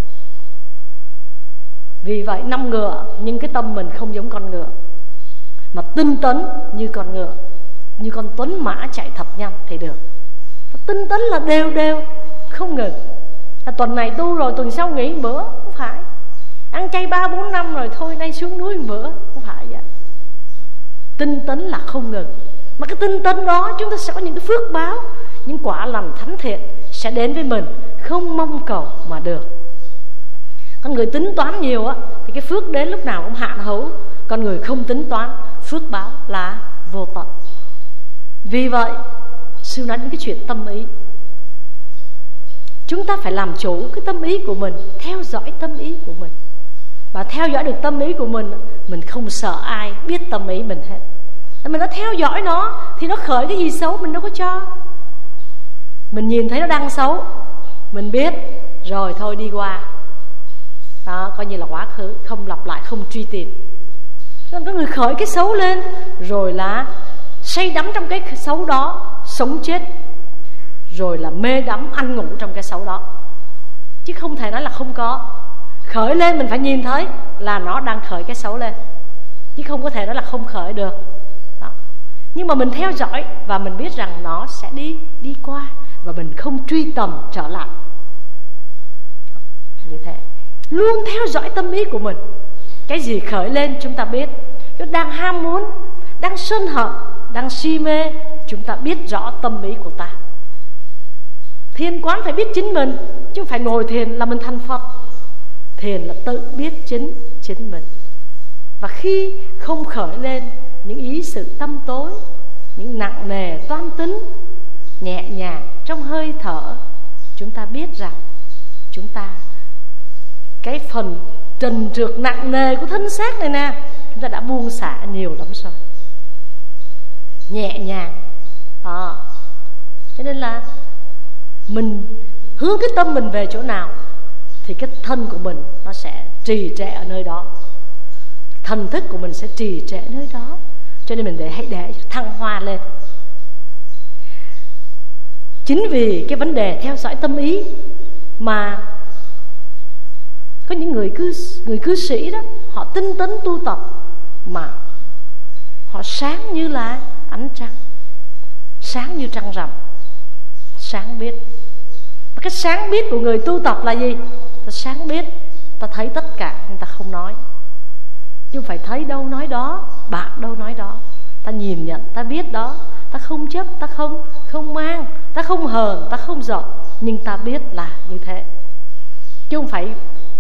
Vì vậy 5 ngựa, nhưng cái tâm mình không giống con ngựa, mà tinh tấn như con ngựa, như con tuấn mã chạy thật nhanh thì được. Tinh tấn là đều không ngừng. Tuần này tu rồi tuần sau nghỉ một bữa, không phải. Ăn chay 3-4 năm rồi thôi nay xuống núi một bữa, không phải vậy. Tinh tấn là không ngừng. Mà cái tinh tấn đó chúng ta sẽ có những cái phước báo, những quả lành thánh thiện sẽ đến với mình, không mong cầu mà được. Con người tính toán nhiều á thì cái phước đến lúc nào cũng hạn hữu. Con người không tính toán, phước báo là vô tận. Vì vậy sư nói đến cái chuyện tâm ý. Chúng ta phải làm chủ cái tâm ý của mình, theo dõi tâm ý của mình. Và theo dõi được tâm ý của mình không sợ ai biết tâm ý mình hết. Mình đã theo dõi nó thì nó khởi cái gì xấu mình đâu có cho. Mình nhìn thấy nó đang xấu, mình biết rồi thôi đi qua. Đó, coi như là quá khứ, không lặp lại, không truy tìm. Có người khởi cái xấu lên rồi là say đắm trong cái xấu đó, sống chết, rồi là mê đắm ăn ngủ trong cái xấu đó. Chứ không thể nói là không có. Khởi lên mình phải nhìn thấy là nó đang khởi cái xấu lên, chứ không có thể nói là không khởi được. Đó. Nhưng mà mình theo dõi và mình biết rằng nó sẽ đi qua, và mình không truy tầm trở lại. Như thế, luôn theo dõi tâm ý của mình. Cái gì khởi lên chúng ta biết. Nó đang ham muốn, đang sân hận, đang si mê, chúng ta biết rõ tâm ý của ta. Thiền quán phải biết chính mình, chứ không phải ngồi thiền là mình thành Phật. Thiền là tự biết chính mình. Và khi không khởi lên những ý sự tâm tối, những nặng nề toan tính, nhẹ nhàng trong hơi thở, chúng ta biết rằng chúng ta cái phần trần trượt nặng nề của thân xác này nè, chúng ta đã buông xả nhiều lắm rồi, nhẹ nhàng. Cho nên là mình hướng cái tâm mình về chỗ nào thì cái thân của mình nó sẽ trì trệ ở nơi đó, thần thức của mình sẽ trì trệ nơi đó. Cho nên mình hãy để thăng hoa lên. Chính vì cái vấn đề theo dõi tâm ý mà có những người cư sĩ đó, họ tinh tấn tu tập mà họ sáng như là ánh trăng, sáng như trăng rằm, sáng biết. Cái sáng biết của người tu tập là gì? Ta sáng biết, ta thấy tất cả nhưng ta không nói. Chứ không phải thấy đâu nói đó, bạc đâu nói đó. Ta nhìn nhận, ta biết đó, ta không chấp, ta không mang, ta không hờn, ta không giận, nhưng ta biết là như thế. Chứ không phải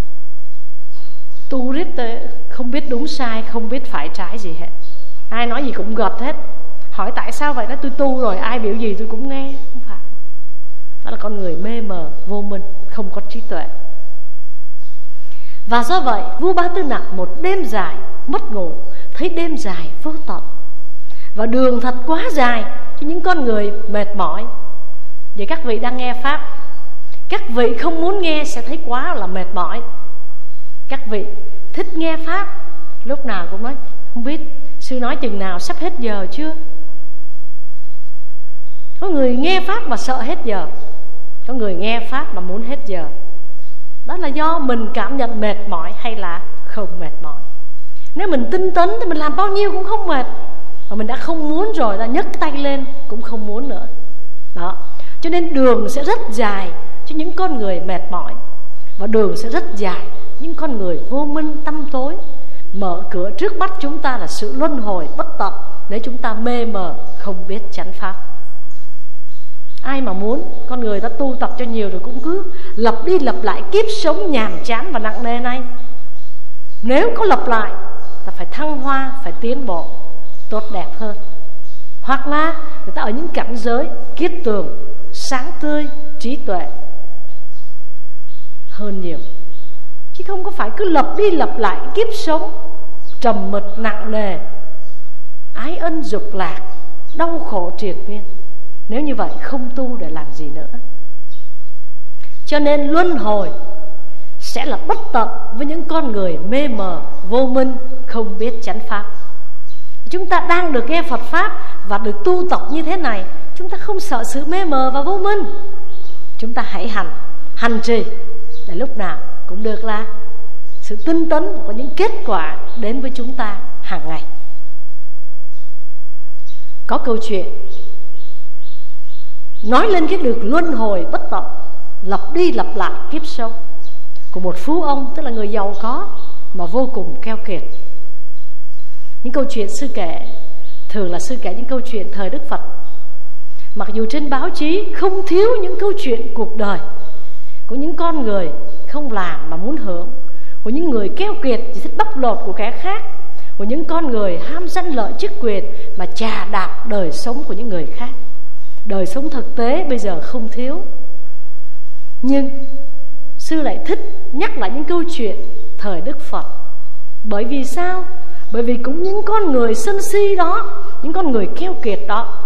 tu riết không biết đúng sai, không biết phải trái gì hết. Ai nói gì cũng gật hết. Hỏi tại sao vậy? Đó, tôi tu rồi, ai biểu gì tôi cũng nghe. Không phải. Đó là con người mê mờ, vô minh, không có trí tuệ. Và do vậy vua Ba Tư Nặc một đêm dài mất ngủ, thấy đêm dài vô tận, và đường thật quá dài cho những con người mệt mỏi. Vậy các vị đang nghe Pháp, các vị không muốn nghe sẽ thấy quá là mệt mỏi. Các vị thích nghe Pháp, lúc nào cũng nói không biết sư nói chừng nào, sắp hết giờ chưa. Có người nghe Pháp mà sợ hết giờ, có người nghe Pháp mà muốn hết giờ. Đó là do mình cảm nhận mệt mỏi hay là không mệt mỏi. Nếu mình tinh tấn thì mình làm bao nhiêu cũng không mệt, mà mình đã không muốn rồi, ta nhấc tay lên cũng không muốn nữa. Đó. Cho nên đường sẽ rất dài cho những con người mệt mỏi, và đường sẽ rất dài những con người vô minh tăm tối. Mở cửa trước mắt chúng ta là sự luân hồi bất tận, nếu chúng ta mê mờ không biết chánh pháp. Ai mà muốn con người ta tu tập cho nhiều rồi cũng cứ lặp đi lặp lại kiếp sống nhàm chán và nặng nề này. Nếu có lặp lại, ta phải thăng hoa, phải tiến bộ tốt đẹp hơn. Hoặc là người ta ở những cảnh giới kiết tường, sáng tươi, trí tuệ hơn nhiều. Chứ không có phải cứ lặp đi lặp lại kiếp sống trầm mật nặng nề, ái ân dục lạc, đau khổ triền miên. Nếu như vậy không tu để làm gì nữa. Cho nên luân hồi sẽ là bất tận với những con người mê mờ, vô minh, không biết chánh pháp. Chúng ta đang được nghe Phật Pháp và được tu tập như thế này, chúng ta không sợ sự mê mờ và vô minh. Chúng ta hãy hành trì để lúc nào cũng được là sự tinh tấn và có những kết quả đến với chúng ta hàng ngày. Có câu chuyện nói lên cái được luân hồi bất tận, lặp đi lặp lại kiếp sống của một phú ông, tức là người giàu có mà vô cùng keo kiệt. Những câu chuyện sư kể thường là sư kể những câu chuyện thời Đức Phật. Mặc dù trên báo chí không thiếu những câu chuyện cuộc đời của những con người không làm mà muốn hưởng, của những người keo kiệt chỉ thích bóc lột của kẻ khác, của những con người ham danh lợi chức quyền mà chà đạp đời sống của những người khác. Đời sống thực tế bây giờ không thiếu. Nhưng sư lại thích nhắc lại những câu chuyện thời Đức Phật. Bởi vì sao? Bởi vì cũng những con người sân si đó, những con người keo kiệt đó,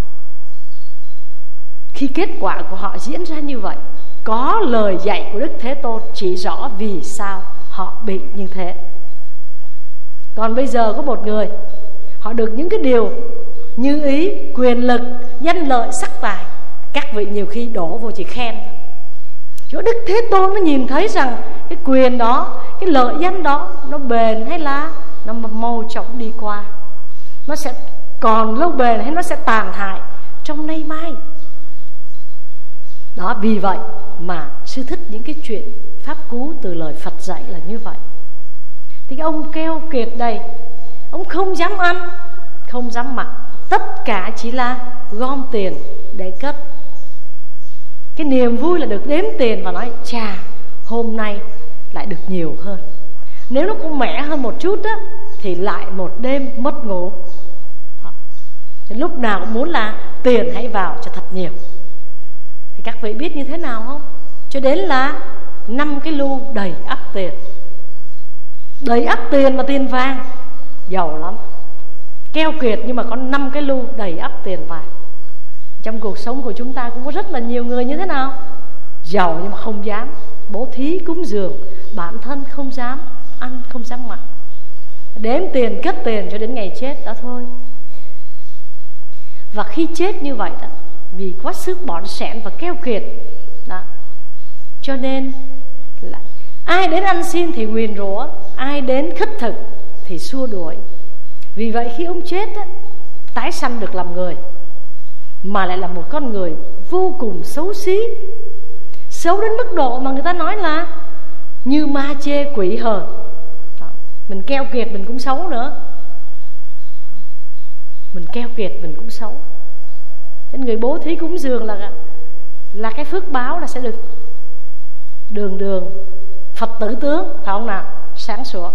khi kết quả của họ diễn ra như vậy, có lời dạy của Đức Thế Tôn chỉ rõ vì sao họ bị như thế. Còn bây giờ có một người, họ được những cái điều như ý, quyền lực, danh lợi, sắc tài, các vị nhiều khi đổ vô chỉ khen. Chỗ Đức Thế Tôn nó nhìn thấy rằng cái quyền đó, cái lợi danh đó, nó bền hay là nó mau chóng đi qua, nó sẽ còn lâu bền hay nó sẽ tàn hại trong nay mai. Đó, vì vậy mà sư thích những cái chuyện pháp cú từ lời Phật dạy là như vậy. Thì cái ông keo kiệt đây, ông không dám ăn, không dám mặc, tất cả chỉ là gom tiền để cất. Cái niềm vui là được đếm tiền và nói chà, hôm nay lại được nhiều hơn. Nếu nó cũng mẻ hơn một chút á, thì lại một đêm mất ngủ. Lúc nào cũng muốn là tiền hãy vào cho thật nhiều. Thì các vị biết như thế nào không? Cho đến là 5 cái lu đầy ắp tiền. Đầy ắp tiền và tiền vàng, giàu lắm, keo kiệt, nhưng mà có 5 cái lu đầy ắp tiền vàng. Trong cuộc sống của chúng ta cũng có rất là nhiều người như thế nào? Giàu nhưng mà không dám bố thí cúng dường, bản thân không dám ăn, không dám mặc, đếm tiền cất tiền cho đến ngày chết đó thôi. Và khi chết như vậy đó, vì quá sức bỏn sẻn và keo kiệt đó, cho nên là ai đến ăn xin thì nguyền rủa, ai đến khất thực thì xua đuổi. Vì vậy khi ông chết á, tái sanh được làm người, mà lại là một con người vô cùng xấu xí, xấu đến mức độ mà người ta nói là như ma chê quỷ hờn. Mình keo kiệt mình cũng xấu nữa, mình keo kiệt mình cũng xấu. Nên người bố thí cúng dường là cái phước báo là sẽ được đường đường Phật tử tướng, phải không nào? Sáng sủa.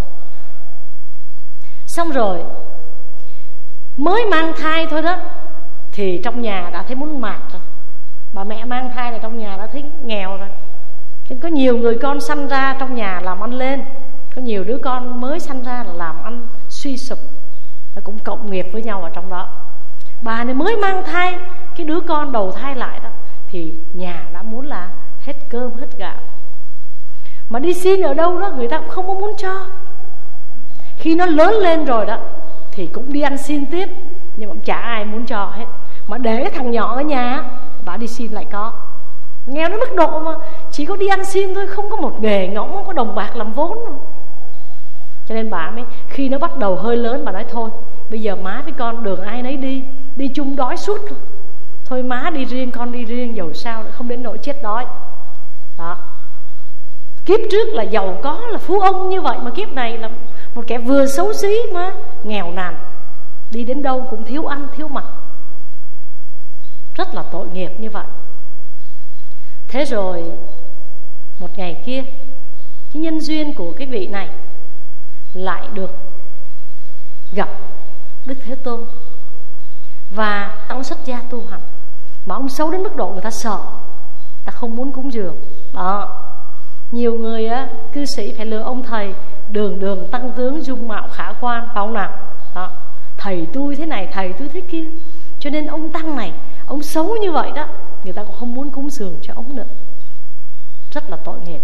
Xong rồi mới mang thai thôi đó thì trong nhà đã thấy muốn mạt rồi. Bà mẹ mang thai là trong nhà đã thấy nghèo rồi. Có nhiều người con sanh ra trong nhà làm ăn lên, có nhiều đứa con mới sanh ra là làm ăn suy sụp, nó cũng cộng nghiệp với nhau ở trong đó. Bà này mới mang thai cái đứa con đầu thai lại đó thì nhà đã muốn là hết cơm hết gạo. Mà đi xin ở đâu đó người ta cũng không có muốn cho. Khi nó lớn lên rồi đó thì cũng đi ăn xin tiếp, nhưng mà chả ai muốn cho hết. Mà để cái thằng nhỏ ở nhà, bà đi xin lại có. Nghèo đến mức độ mà chỉ có đi ăn xin thôi, không có một nghề ngỗng, không có đồng bạc làm vốn đâu. Cho nên bà mới, khi nó bắt đầu hơi lớn, bà nói thôi bây giờ má với con đường ai nấy đi, đi chung đói suốt. Thôi má đi riêng, con đi riêng, dầu sao nữa, không đến nỗi chết đói. Đó. Kiếp trước là giàu có, là phú ông như vậy, mà kiếp này là một kẻ vừa xấu xí mà nghèo nàn, đi đến đâu cũng thiếu ăn thiếu mặc, rất là tội nghiệp như vậy. Thế rồi một ngày kia, cái nhân duyên của cái vị này lại được gặp Đức Thế Tôn, và ông xuất gia tu hành. Mà ông xấu đến mức độ người ta sợ, ta không muốn cúng dường đó. Nhiều người á, cư sĩ phải lừa ông thầy đường đường tăng tướng, dung mạo khả quan, phải không nào? Đó. Thầy tôi thế này, thầy tôi thế kia. Cho nên ông tăng này, ông xấu như vậy đó, người ta cũng không muốn cúng dường cho ông nữa. Rất là tội nghiệp,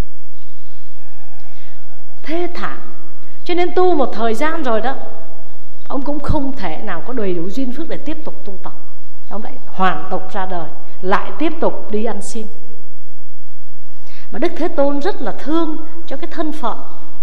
thê thảm. Cho nên tu một thời gian rồi đó, ông cũng không thể nào có đầy đủ duyên phước để tiếp tục tu tập. Ông lại hoàn tục ra đời, lại tiếp tục đi ăn xin. Mà Đức Thế Tôn rất là thương cho cái thân phận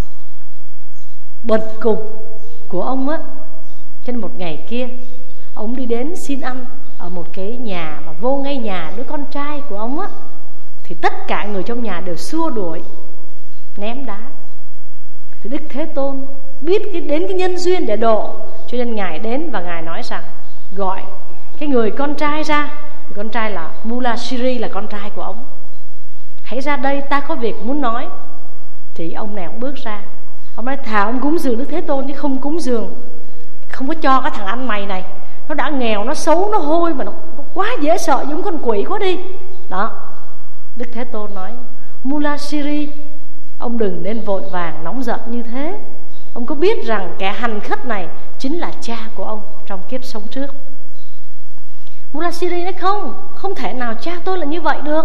bần cùng của ông á. Cho nên một ngày kia, ông đi đến xin ăn ở một cái nhà, mà vô ngay nhà đứa con trai của ông á, thì tất cả người trong nhà đều xua đuổi, ném đá. Thì Đức Thế Tôn biết đến cái nhân duyên để độ, cho nên Ngài đến và Ngài nói rằng gọi cái người con trai ra. Người con trai là Mulasiri, là con trai của ông. Hãy ra đây, ta có việc muốn nói. Thì ông này ông bước ra, ông nói thà ông cúng dường Đức Thế Tôn chứ không cúng dường, không có cho cái thằng anh mày này. Nó đã nghèo, nó xấu, nó hôi, mà nó quá dễ sợ, giống con quỷ quá đi. Đó. Đức Thế Tôn nói Mulasiri, ông đừng nên vội vàng nóng giận như thế. Ông có biết rằng kẻ hành khất này chính là cha của ông trong kiếp sống trước. Mulasiri nói không thể nào, cha tôi là như vậy được.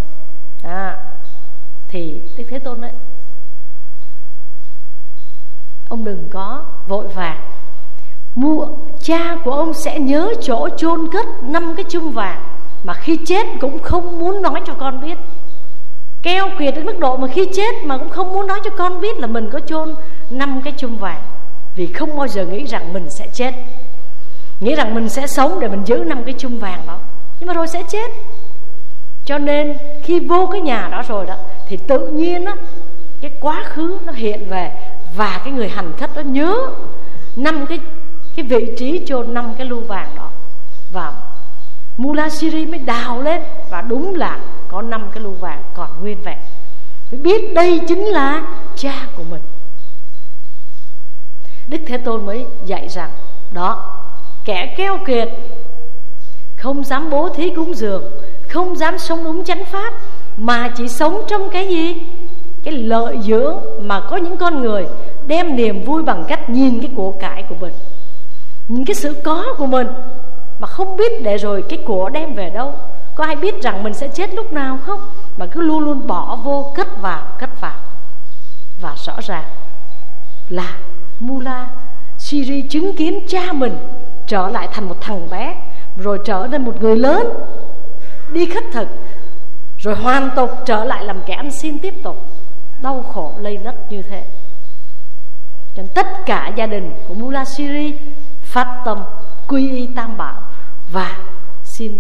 Thì Đức Thế Tôn nói ông đừng có vội vàng. Cha của ông sẽ nhớ chỗ chôn cất 5 cái chum vàng, mà khi chết cũng không muốn nói cho con biết. Keo kiệt đến mức độ mà khi chết mà cũng không muốn nói cho con biết là mình có chôn 5 cái chum vàng. Vì không bao giờ nghĩ rằng mình sẽ chết, nghĩ rằng mình sẽ sống để mình giữ 5 cái chum vàng đó, nhưng mà rồi sẽ chết. Cho nên khi vô cái nhà đó rồi đó, thì tự nhiên á, cái quá khứ nó hiện về, và cái người hành khất đó nhớ 5 cái vị trí chôn 5 cái lu vàng đó. Và Mulasiri mới đào lên, và đúng là có 5 cái lu vàng còn nguyên vẹn. Mới biết đây chính là cha của mình. Đức Thế Tôn mới dạy rằng đó, kẻ keo kiệt, không dám bố thí cúng dường, không dám sống đúng chánh pháp, mà chỉ sống trong cái gì? Cái lợi dưỡng. Mà có những con người đem niềm vui bằng cách nhìn cái của cải của mình, nhìn cái sự có của mình, mà không biết để rồi cái của đem về đâu. Có ai biết rằng mình sẽ chết lúc nào không? Mà cứ luôn luôn bỏ vô, cất vào. Và rõ ràng là Mullah Siri chứng kiến cha mình trở lại thành một thằng bé, rồi trở nên một người lớn, đi khất thực, rồi hoàn tục trở lại làm kẻ ăn xin tiếp tục, đau khổ lây lất như thế. Cho nên tất cả gia đình của Mullah Siri phát tâm quy y Tam Bảo và xin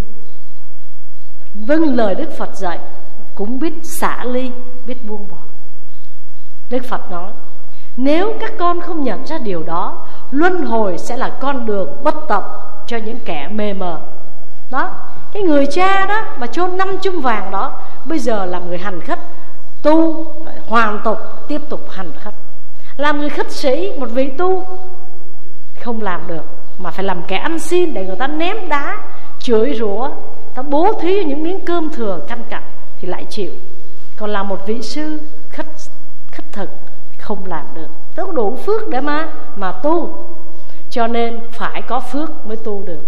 vâng lời Đức Phật dạy, cũng biết xả ly, biết buông bỏ. Đức Phật nói, nếu các con không nhận ra điều đó, luân hồi sẽ là con đường bất tận cho những kẻ mê mờ. Đó, cái người cha đó mà chôn 5 chum vàng đó, bây giờ làm người hành khất, tu hoàn tục, tiếp tục hành khất. Làm người khất sĩ, một vị tu không làm được, mà phải làm kẻ ăn xin để người ta ném đá, chửi rủa, ta bố thí những miếng cơm thừa căn cặn thì lại chịu. Còn là một vị sư khất thực không làm được, tớ có đủ phước để mà tu. Cho nên phải có phước mới tu được.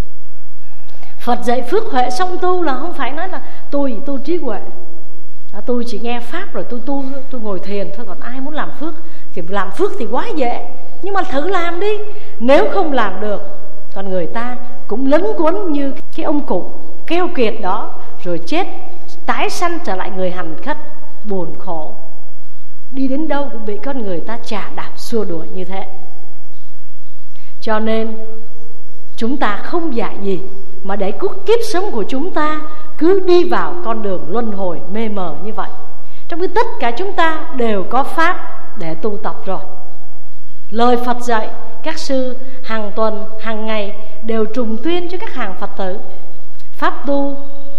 Phật dạy phước huệ xong tu là không phải nói là tôi trí huệ, tôi chỉ nghe pháp rồi tôi ngồi thiền thôi. Còn ai muốn làm phước thì làm phước thì quá dễ, nhưng mà thử làm đi. Nếu không làm được, còn người ta cũng lấn cuốn như cái ông cụ keo kiệt đó, rồi chết tái sanh trở lại người hành khất, buồn khổ. Đi đến đâu cũng bị con người ta chà đạp xua đuổi như thế. Cho nên chúng ta không dạy gì, mà để kiếp sống của chúng ta cứ đi vào con đường luân hồi mê mờ như vậy. Trong khi tất cả chúng ta đều có pháp để tu tập rồi. Lời Phật dạy, các sư hàng tuần, hàng ngày đều trùng tuyên cho các hàng Phật tử pháp tu,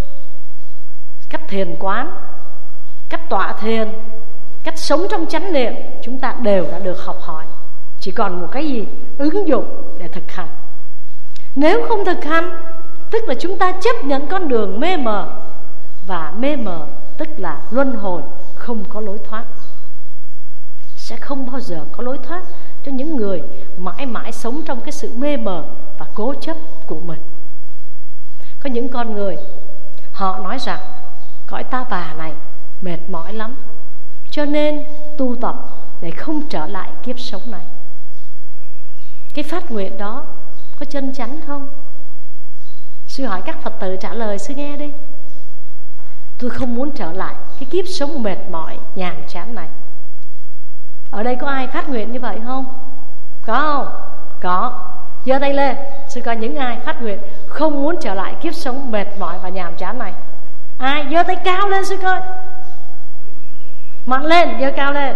cách thiền quán, cách tọa thiền, cách sống trong chánh niệm, chúng ta đều đã được học hỏi. Chỉ còn một cái gì? Ứng dụng để thực hành. Nếu không thực hành, tức là chúng ta chấp nhận con đường mê mờ. Và mê mờ tức là luân hồi, không có lối thoát. Sẽ không bao giờ có lối thoát cho những người mãi mãi sống trong cái sự mê mờ và cố chấp của mình. Có những con người họ nói rằng cõi ta bà này mệt mỏi lắm, cho nên tu tập để không trở lại kiếp sống này. Cái phát nguyện đó có chân chánh không? Sư hỏi các Phật tử trả lời sư nghe đi. Tôi không muốn trở lại cái kiếp sống mệt mỏi nhàm chán này. Ở đây có ai phát nguyện như vậy không? Có không? Có. Giơ tay lên, sư coi những ai phát nguyện không muốn trở lại kiếp sống mệt mỏi và nhàm chán này. Ai? Giơ tay cao lên sư coi. Mạnh lên, giơ cao lên.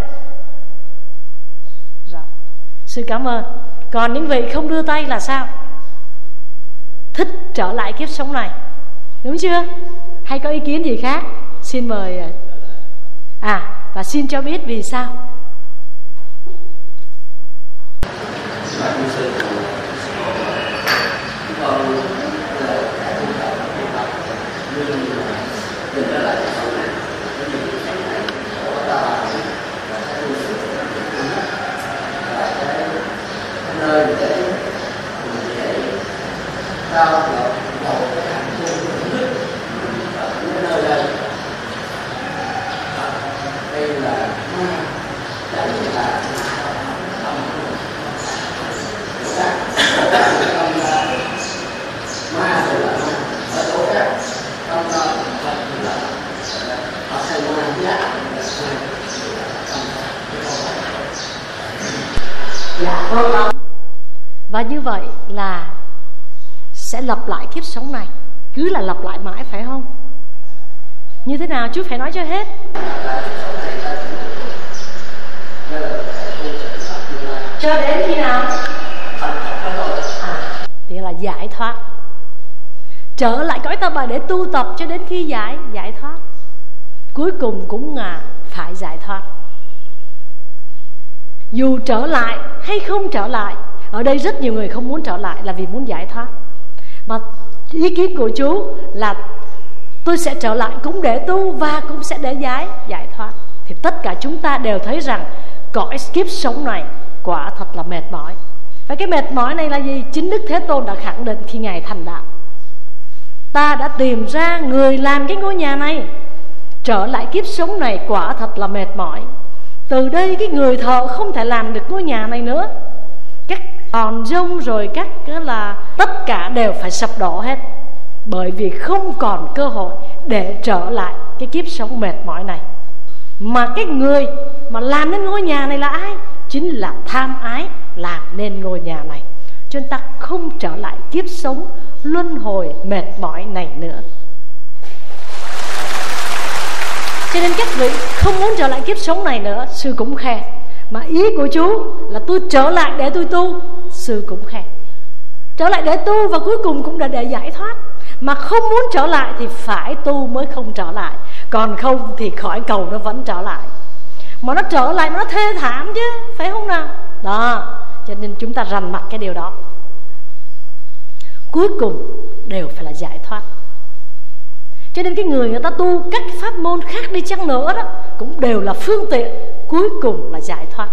Rồi, sư cảm ơn. Còn những vị không đưa tay là sao? Thích trở lại kiếp sống này, đúng chưa? Hay có ý kiến gì khác? Xin mời. Và xin cho biết vì sao. nơi để trao dồi một cái hạnh phúc nhất ở nơi đây. Đây là tránh là ma thì là ở chỗ khác, trong đó là họ xây ma giá và như vậy là sẽ lặp lại kiếp sống này, cứ là lặp lại mãi phải không? Như thế nào chú phải nói cho hết. Cho đến khi nào? Thì là giải thoát. Trở lại cõi ta bà để tu tập cho đến khi giải thoát. Cuối cùng cũng là phải giải thoát. Dù trở lại hay không trở lại, ở đây rất nhiều người không muốn trở lại là vì muốn giải thoát. Mà ý kiến của chú là tôi sẽ trở lại cũng để tu và cũng sẽ để giải thoát. Thì tất cả chúng ta đều thấy rằng cõi kiếp sống này quả thật là mệt mỏi. Và cái mệt mỏi này là gì? Chính Đức Thế Tôn đã khẳng định khi Ngài thành đạo. Ta đã tìm ra người làm cái ngôi nhà này. Trở lại kiếp sống này quả thật là mệt mỏi. Từ đây cái người thợ không thể làm được ngôi nhà này nữa. Các hòn dông rồi các cái là tất cả đều phải sập đổ hết. Bởi vì không còn cơ hội để trở lại cái kiếp sống mệt mỏi này. Mà cái người mà làm nên ngôi nhà này là ai? Chính là tham ái làm nên ngôi nhà này. Cho nên ta không trở lại kiếp sống luân hồi mệt mỏi này nữa. Cho nên các vị không muốn trở lại kiếp sống này nữa, sư cũng khen. Mà ý của chú là tôi trở lại để tôi tu, sư cũng khen. Trở lại để tu và cuối cùng cũng để giải thoát. Mà không muốn trở lại thì phải tu mới không trở lại. Còn không thì khỏi cầu nó vẫn trở lại. Mà nó trở lại nó thê thảm chứ, phải không nào? Đó, cho nên chúng ta rành mạch cái điều đó. Cuối cùng đều phải là giải thoát. Cho nên cái người ta tu các pháp môn khác đi chăng nữa đó cũng đều là phương tiện cuối cùng là giải thoát.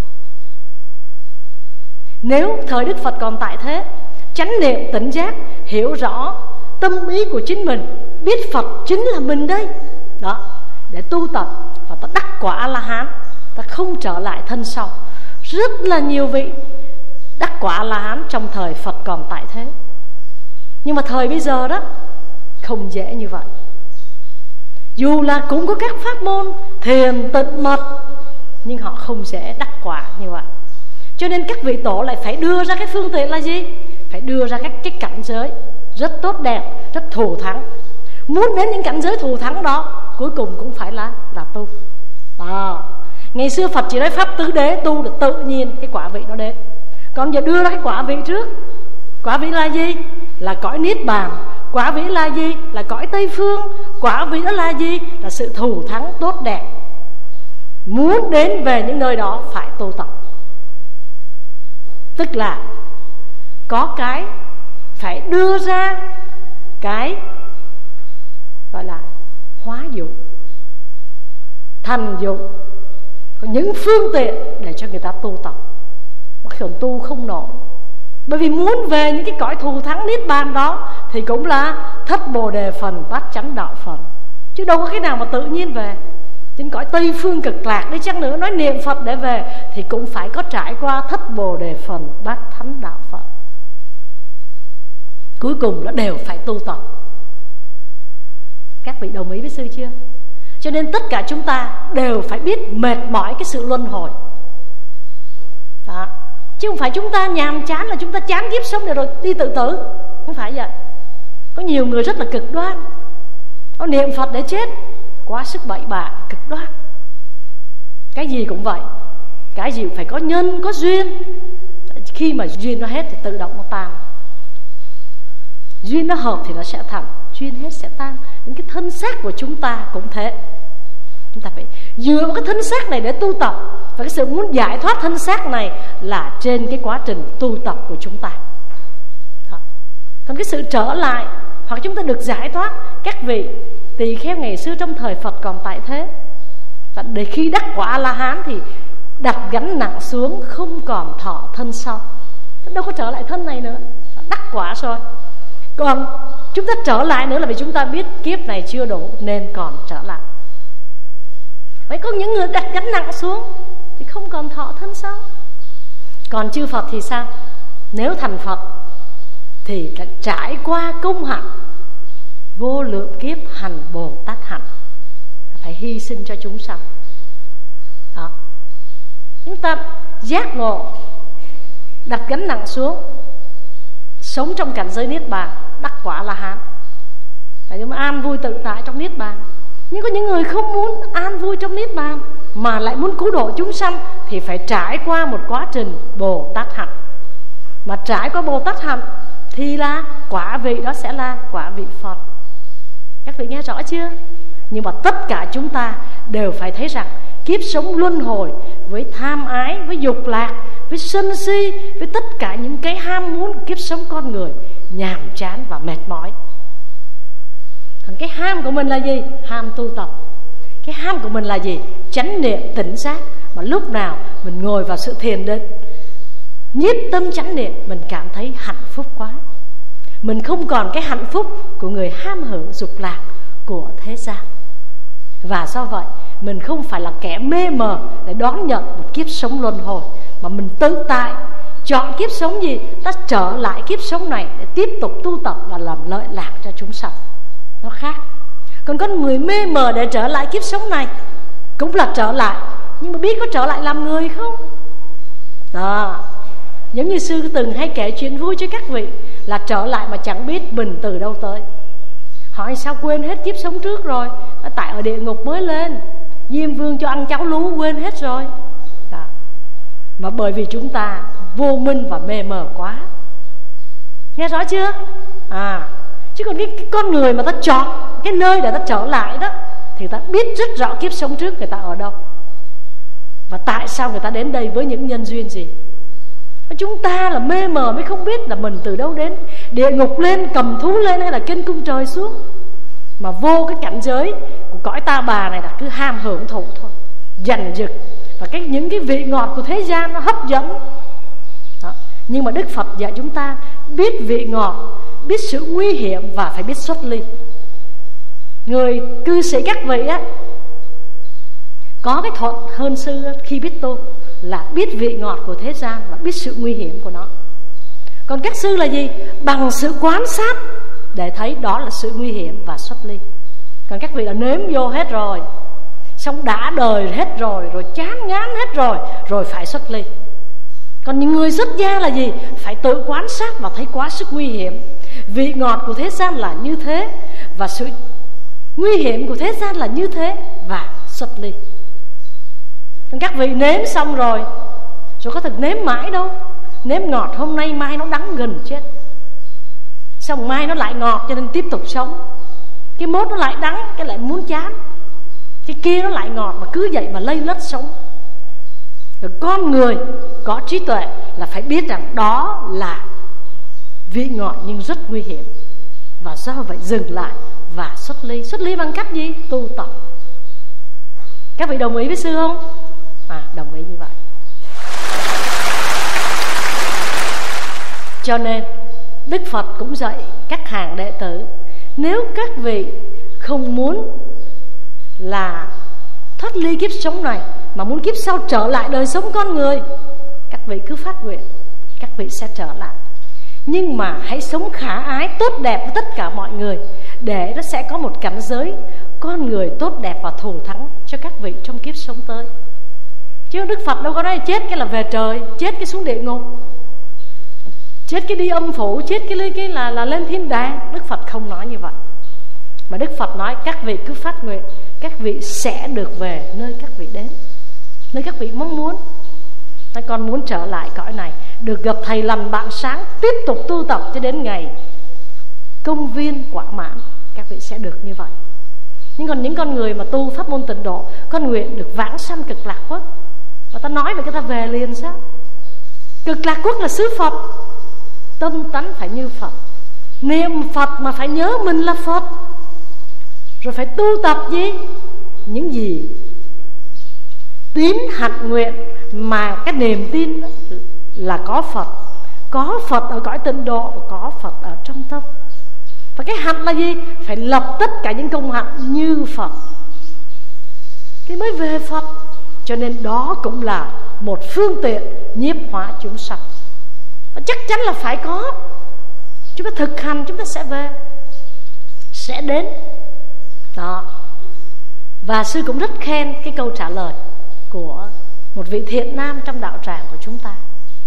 Nếu thời Đức Phật còn tại thế, chánh niệm tỉnh giác, hiểu rõ tâm ý của chính mình, biết Phật chính là mình đây đó, để tu tập và ta đắc quả A-la-hán, ta không trở lại thân sau. Rất là nhiều vị đắc quả A-la-hán trong thời Phật còn tại thế. Nhưng mà thời bây giờ đó không dễ như vậy. Dù là cũng có các pháp môn thiền tịnh mật, nhưng họ không dễ đắc quả như vậy. Cho nên các vị tổ lại phải đưa ra cái phương tiện là gì? Phải đưa ra các cái cảnh giới rất tốt đẹp, rất thù thắng. Muốn đến những cảnh giới thù thắng đó, cuối cùng cũng phải là tu. Ngày xưa Phật chỉ nói pháp tứ đế tu được tự nhiên cái quả vị nó đến. Còn giờ đưa ra cái quả vị trước. Quả vị là gì? Là cõi Niết Bàn. Quả vị là gì? Là cõi Tây Phương. Quả vị đó là gì? Là sự thù thắng tốt đẹp. Muốn đến về những nơi đó phải tu tập. Tức là có cái phải đưa ra cái gọi là hóa dụng, thành dụng, có những phương tiện để cho người ta tu tập. Mà không tu không nổi. Bởi vì muốn về những cái cõi thù thắng Niết Bàn đó thì cũng là thất Bồ Đề phần, bát chánh đạo phần, chứ đâu có cái nào mà tự nhiên về. Trên cõi Tây Phương Cực Lạc đi chăng nữa, nói niệm Phật để về thì cũng phải có trải qua thất Bồ Đề phần, bát thánh đạo phần. Cuối cùng nó đều phải tu tập. Các vị đồng ý với sư chưa? Cho nên tất cả chúng ta đều phải biết mệt mỏi cái sự luân hồi đó. Chứ không phải chúng ta nhàm chán là chúng ta chán kiếp sống rồi đi tự tử. Không phải vậy. Có nhiều người rất là cực đoan, nó niệm Phật để chết, quá sức bậy bạ, cực đoan. Cái gì cũng vậy, cái gì cũng phải có nhân, có duyên. Khi mà duyên nó hết thì tự động nó tan. Duyên nó hợp thì nó sẽ thành, duyên hết sẽ tan. Đến cái thân xác của chúng ta cũng thế. Chúng ta phải dựa vào cái thân xác này để tu tập. Và cái sự muốn giải thoát thân xác này là trên cái quá trình tu tập của chúng ta. Còn cái sự trở lại hoặc chúng ta được giải thoát, các vị tỳ kheo ngày xưa trong thời Phật còn tại thế, và để khi đắc quả A-la-hán thì đặt gánh nặng xuống, không còn thọ thân sau, đâu có trở lại thân này nữa, đắc quả rồi. Còn chúng ta trở lại nữa là vì chúng ta biết kiếp này chưa đủ nên còn trở lại. Vậy có những người đặt gánh nặng xuống thì không còn thọ thân sau. Còn chư Phật thì sao? Nếu thành Phật thì đã trải qua công hạnh vô lượng kiếp hành Bồ Tát hạnh, phải hy sinh cho chúng sanh đó. Chúng ta giác ngộ, đặt gánh nặng xuống, sống trong cảnh giới Niết Bàn, đắc quả La-hán, để chúng ta an vui tự tại trong Niết Bàn. Nhưng có những người không muốn an vui trong Niết Bàn mà lại muốn cứu độ chúng sanh thì phải trải qua một quá trình Bồ Tát hạnh. Mà trải qua Bồ Tát hạnh thì là quả vị đó sẽ là quả vị Phật. Các vị nghe rõ chưa? Nhưng mà tất cả chúng ta đều phải thấy rằng kiếp sống luân hồi với tham ái, với dục lạc, với sân si, với tất cả những cái ham muốn kiếp sống con người nhàm chán và mệt mỏi. Còn cái ham của mình là gì? Ham tu tập. Cái ham của mình là gì? Chánh niệm tỉnh giác. Mà lúc nào mình ngồi vào sự thiền định, nhiếp tâm chánh niệm, mình cảm thấy hạnh phúc quá. Mình không còn cái hạnh phúc của người ham hưởng dục lạc của thế gian. Và do vậy mình không phải là kẻ mê mờ để đón nhận một kiếp sống luân hồi, mà mình tự tại chọn kiếp sống gì? Ta trở lại kiếp sống này để tiếp tục tu tập và làm lợi lạc cho chúng sanh. Nó khác. Còn con người mê mờ để trở lại kiếp sống này cũng là trở lại, nhưng mà biết có trở lại làm người không? Đó. Giống như sư từng hay kể chuyện vui cho các vị, là trở lại mà chẳng biết mình từ đâu tới. Hỏi sao quên hết kiếp sống trước rồi? Tại ở địa ngục mới lên, Diêm Vương cho ăn cháo lú quên hết rồi. Đó. Mà bởi vì chúng ta vô minh và mê mờ quá. Nghe rõ chưa? Chứ còn cái con người mà ta chọn cái nơi để ta trở lại đó, thì ta biết rất rõ kiếp sống trước người ta ở đâu, và tại sao người ta đến đây với những nhân duyên gì. Chúng ta là mê mờ mới không biết là mình từ đâu đến. Địa ngục lên, cầm thú lên, hay là kênh cung trời xuống. Mà vô cái cảnh giới của cõi ta bà này là cứ ham hưởng thụ thôi, giành giật. Và những cái vị ngọt của thế gian nó hấp dẫn đó. Nhưng mà Đức Phật dạy chúng ta biết vị ngọt, biết sự nguy hiểm và phải biết xuất ly. Người cư sĩ các vị á, có cái thuận hơn sư khi biết tu là biết vị ngọt của thế gian và biết sự nguy hiểm của nó. Còn các sư là gì? Bằng sự quan sát để thấy đó là sự nguy hiểm và xuất ly. Còn các vị là nếm vô hết rồi, xong đã đời hết rồi, rồi chán ngán hết rồi, rồi phải xuất ly. Còn những người xuất gia là gì? Phải tự quan sát và thấy quá sức nguy hiểm. Vị ngọt của thế gian là như thế, và sự nguy hiểm của thế gian là như thế, và xuất ly. Còn các vị nếm xong rồi có thực nếm mãi đâu. Nếm ngọt hôm nay mai nó đắng gần chết, xong mai nó lại ngọt cho nên tiếp tục sống. Cái mốt nó lại đắng, cái lại muốn chán. Cái kia nó lại ngọt mà cứ vậy mà lây lất sống. Rồi con người có trí tuệ là phải biết rằng đó là vị ngọt nhưng rất nguy hiểm, và do vậy dừng lại và xuất ly. Xuất ly bằng cách gì? Tu tập. Các vị đồng ý với sư không? Đồng ý như vậy. Cho nên Đức Phật cũng dạy các hàng đệ tử, nếu các vị không muốn là thoát ly kiếp sống này, mà muốn kiếp sau trở lại đời sống con người, các vị cứ phát nguyện, các vị sẽ trở lại. Nhưng mà hãy sống khả ái, tốt đẹp với tất cả mọi người, để nó sẽ có một cảnh giới con người tốt đẹp và thù thắng cho các vị trong kiếp sống tới. Chứ Đức Phật đâu có nói chết cái là về trời, chết cái xuống địa ngục, chết cái đi âm phủ, chết cái là lên thiên đàng. Đức Phật không nói như vậy, mà Đức Phật nói các vị cứ phát nguyện, các vị sẽ được về nơi các vị đến, nơi các vị mong muốn. Ta còn muốn trở lại cõi này, được gặp thầy lành bạn sáng, tiếp tục tu tập cho đến ngày công viên quả mãn, các vị sẽ được như vậy. Nhưng còn những con người mà tu pháp môn tịnh độ, con nguyện được vãng sanh cực lạc quốc, và ta nói về cái ta về liền sao? Cực lạc quốc là xứ Phật, tâm tánh phải như Phật, niệm Phật mà phải nhớ mình là Phật, rồi phải tu tập gì? Những gì tín hạnh nguyện, mà cái niềm tin là có Phật. Có Phật ở cõi tịnh độ, có Phật ở trong tâm. Và cái hạnh là gì? Phải lập tất cả những công hạnh như Phật, thì mới về Phật. Cho nên đó cũng là một phương tiện nhiếp hóa chúng sanh. Và chắc chắn là phải có. Chúng ta thực hành, chúng ta sẽ về, sẽ đến đó. Và sư cũng rất khen cái câu trả lời của một vị thiện nam trong đạo tràng của chúng ta: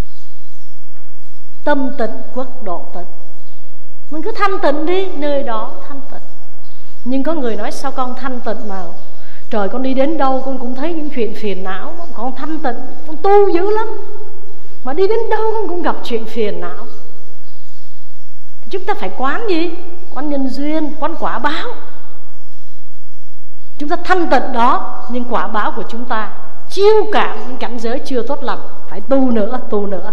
tâm tịnh quốc độ tịnh. Mình cứ thanh tịnh đi, nơi đó thanh tịnh. Nhưng có người nói sao con thanh tịnh mà trời con đi đến đâu con cũng thấy những chuyện phiền não. Con thanh tịnh, con tu dữ lắm, mà đi đến đâu con cũng gặp chuyện phiền não. Chúng ta phải quán gì? Quán nhân duyên, quán quả báo. Chúng ta thanh tịnh đó, nhưng quả báo của chúng ta chiêu cảm những cảnh giới chưa tốt lành, phải tu nữa, tu nữa.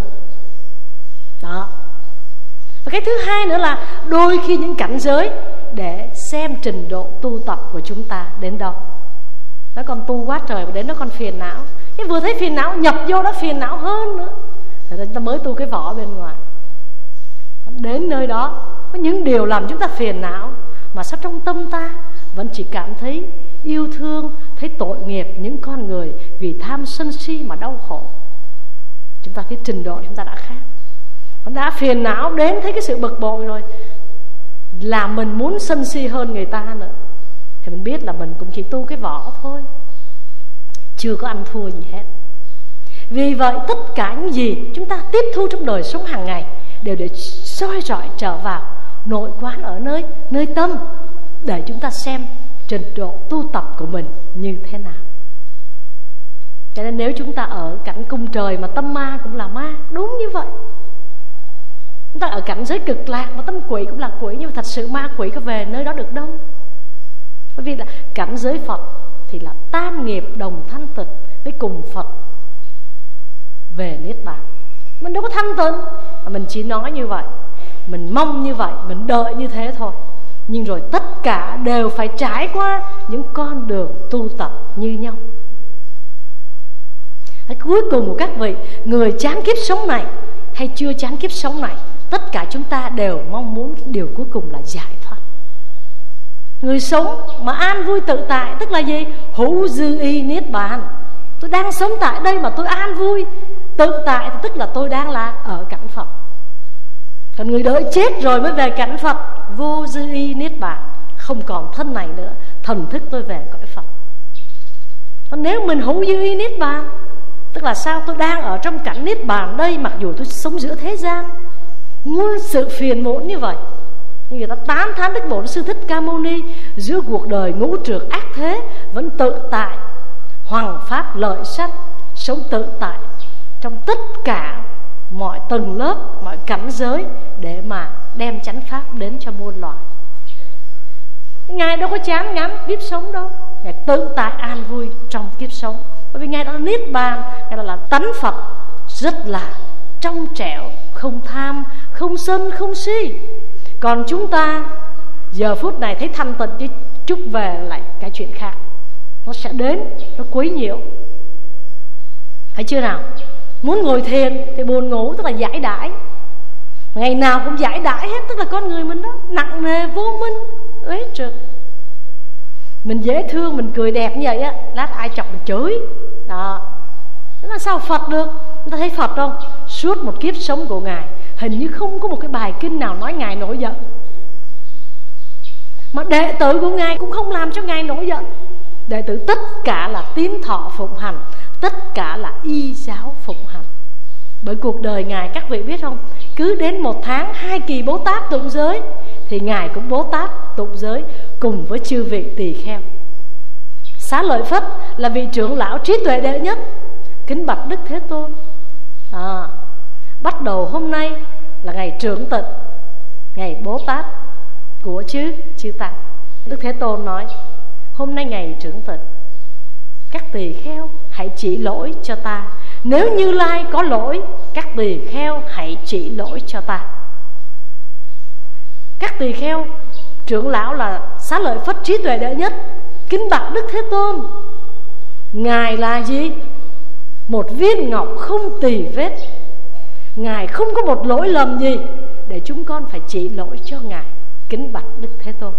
Đó. Và cái thứ hai nữa là đôi khi những cảnh giới để xem trình độ tu tập của chúng ta đến đâu. Nó còn tu quá trời mà đến nó còn phiền não. Cái vừa thấy phiền não nhập vô đó phiền não hơn nữa. Thế nên ta mới tu cái vỏ bên ngoài. Đến nơi đó có những điều làm chúng ta phiền não, mà sao trong tâm ta vẫn chỉ cảm thấy yêu thương, thấy tội nghiệp những con người vì tham sân si mà đau khổ. Chúng ta thấy trình độ chúng ta đã khác. Còn đã phiền não đến thấy cái sự bực bội rồi, là mình muốn sân si hơn người ta nữa, thì mình biết là mình cũng chỉ tu cái vỏ thôi, chưa có ăn thua gì hết. Vì vậy tất cả những gì chúng ta tiếp thu trong đời sống hàng ngày đều để soi rọi trở vào nội quán ở nơi tâm, để chúng ta xem trình độ tu tập của mình như thế nào. Cho nên nếu chúng ta ở cảnh cung trời mà tâm ma cũng là ma, đúng như vậy. Chúng ta ở cảnh giới cực lạc mà tâm quỷ cũng là quỷ, nhưng mà thật sự ma quỷ có về nơi đó được đâu. Bởi vì là cảnh giới Phật thì là tam nghiệp đồng thanh tịnh với cùng Phật về Niết Bàn. Mình đâu có thanh tịnh, mà mình chỉ nói như vậy, mình mong như vậy, mình đợi như thế thôi. Nhưng rồi tất cả đều phải trải qua những con đường tu tập như nhau. Cuối cùng của các vị, người chán kiếp sống này hay chưa chán kiếp sống này, tất cả chúng ta đều mong muốn điều cuối cùng là giải thoát. Người sống mà an vui tự tại tức là gì? Hữu dư y niết bàn. Tôi đang sống tại đây mà tôi an vui tự tại thì tức là tôi đang là ở cảnh Phật. Còn người đợi chết rồi mới về cảnh Phật, vô dư y niết bàn, không còn thân này nữa, thần thức tôi về cõi Phật. Còn nếu mình hữu dư y niết bàn, tức là sao? Tôi đang ở trong cảnh niết bàn đây, mặc dù tôi sống giữa thế gian muôn sự phiền muộn như vậy, nhưng người ta tán thán Đức Bổn Sư Thích Ca Mâu Ni giữa cuộc đời ngũ trược ác thế vẫn tự tại, hoằng pháp lợi sanh, sống tự tại trong tất cả mọi tầng lớp, mọi cảnh giới để mà đem chánh pháp đến cho muôn loài. Ngài đâu có chán ngán kiếp sống đâu, Ngài tự tại an vui trong kiếp sống. Bởi vì Ngài đã niết bàn, Ngài là tánh Phật rất là trong trẻo, không tham, không sân, không si. Còn chúng ta giờ phút này thấy thanh tịnh, chứ chút về lại cái chuyện khác, nó sẽ đến, nó quấy nhiễu. Thấy chưa nào? Muốn ngồi thiền thì buồn ngủ, tức là giải đãi. Ngày nào cũng giải đãi hết, tức là con người mình đó nặng nề, vô minh, uế trực. Mình dễ thương, mình cười đẹp như vậy á, lát ai chọc mình chửi. Đó, thế là sao Phật được? Chúng ta thấy Phật không? Suốt một kiếp sống của Ngài hình như không có một cái bài kinh nào nói Ngài nổi giận. Mà đệ tử của Ngài cũng không làm cho Ngài nổi giận. Đệ tử tất cả là tín thọ phụng hành, tất cả là y giáo phụng hành. Bởi cuộc đời Ngài các vị biết không, cứ đến 1 tháng 2 kỳ Bố Tát tụng giới thì Ngài cũng Bố Tát tụng giới cùng với chư vị tỳ kheo. Xá Lợi Phất là vị trưởng lão trí tuệ đệ nhất, kính bạch Đức Thế Tôn. Bắt đầu hôm nay là ngày trưởng tịnh, ngày Bố Tát của chư Tăng. Đức Thế Tôn nói: hôm nay ngày trưởng tịnh, các tỳ kheo hãy chỉ lỗi cho ta. Nếu Như Lai có lỗi, các tỳ kheo hãy chỉ lỗi cho ta. Các tỳ kheo, trưởng lão là Xá Lợi Phất trí tuệ đệ nhất, kính bạch Đức Thế Tôn. Ngài là gì? Một viên ngọc không tì vết. Ngài không có một lỗi lầm gì để chúng con phải chỉ lỗi cho Ngài, kính bạch Đức Thế Tôn.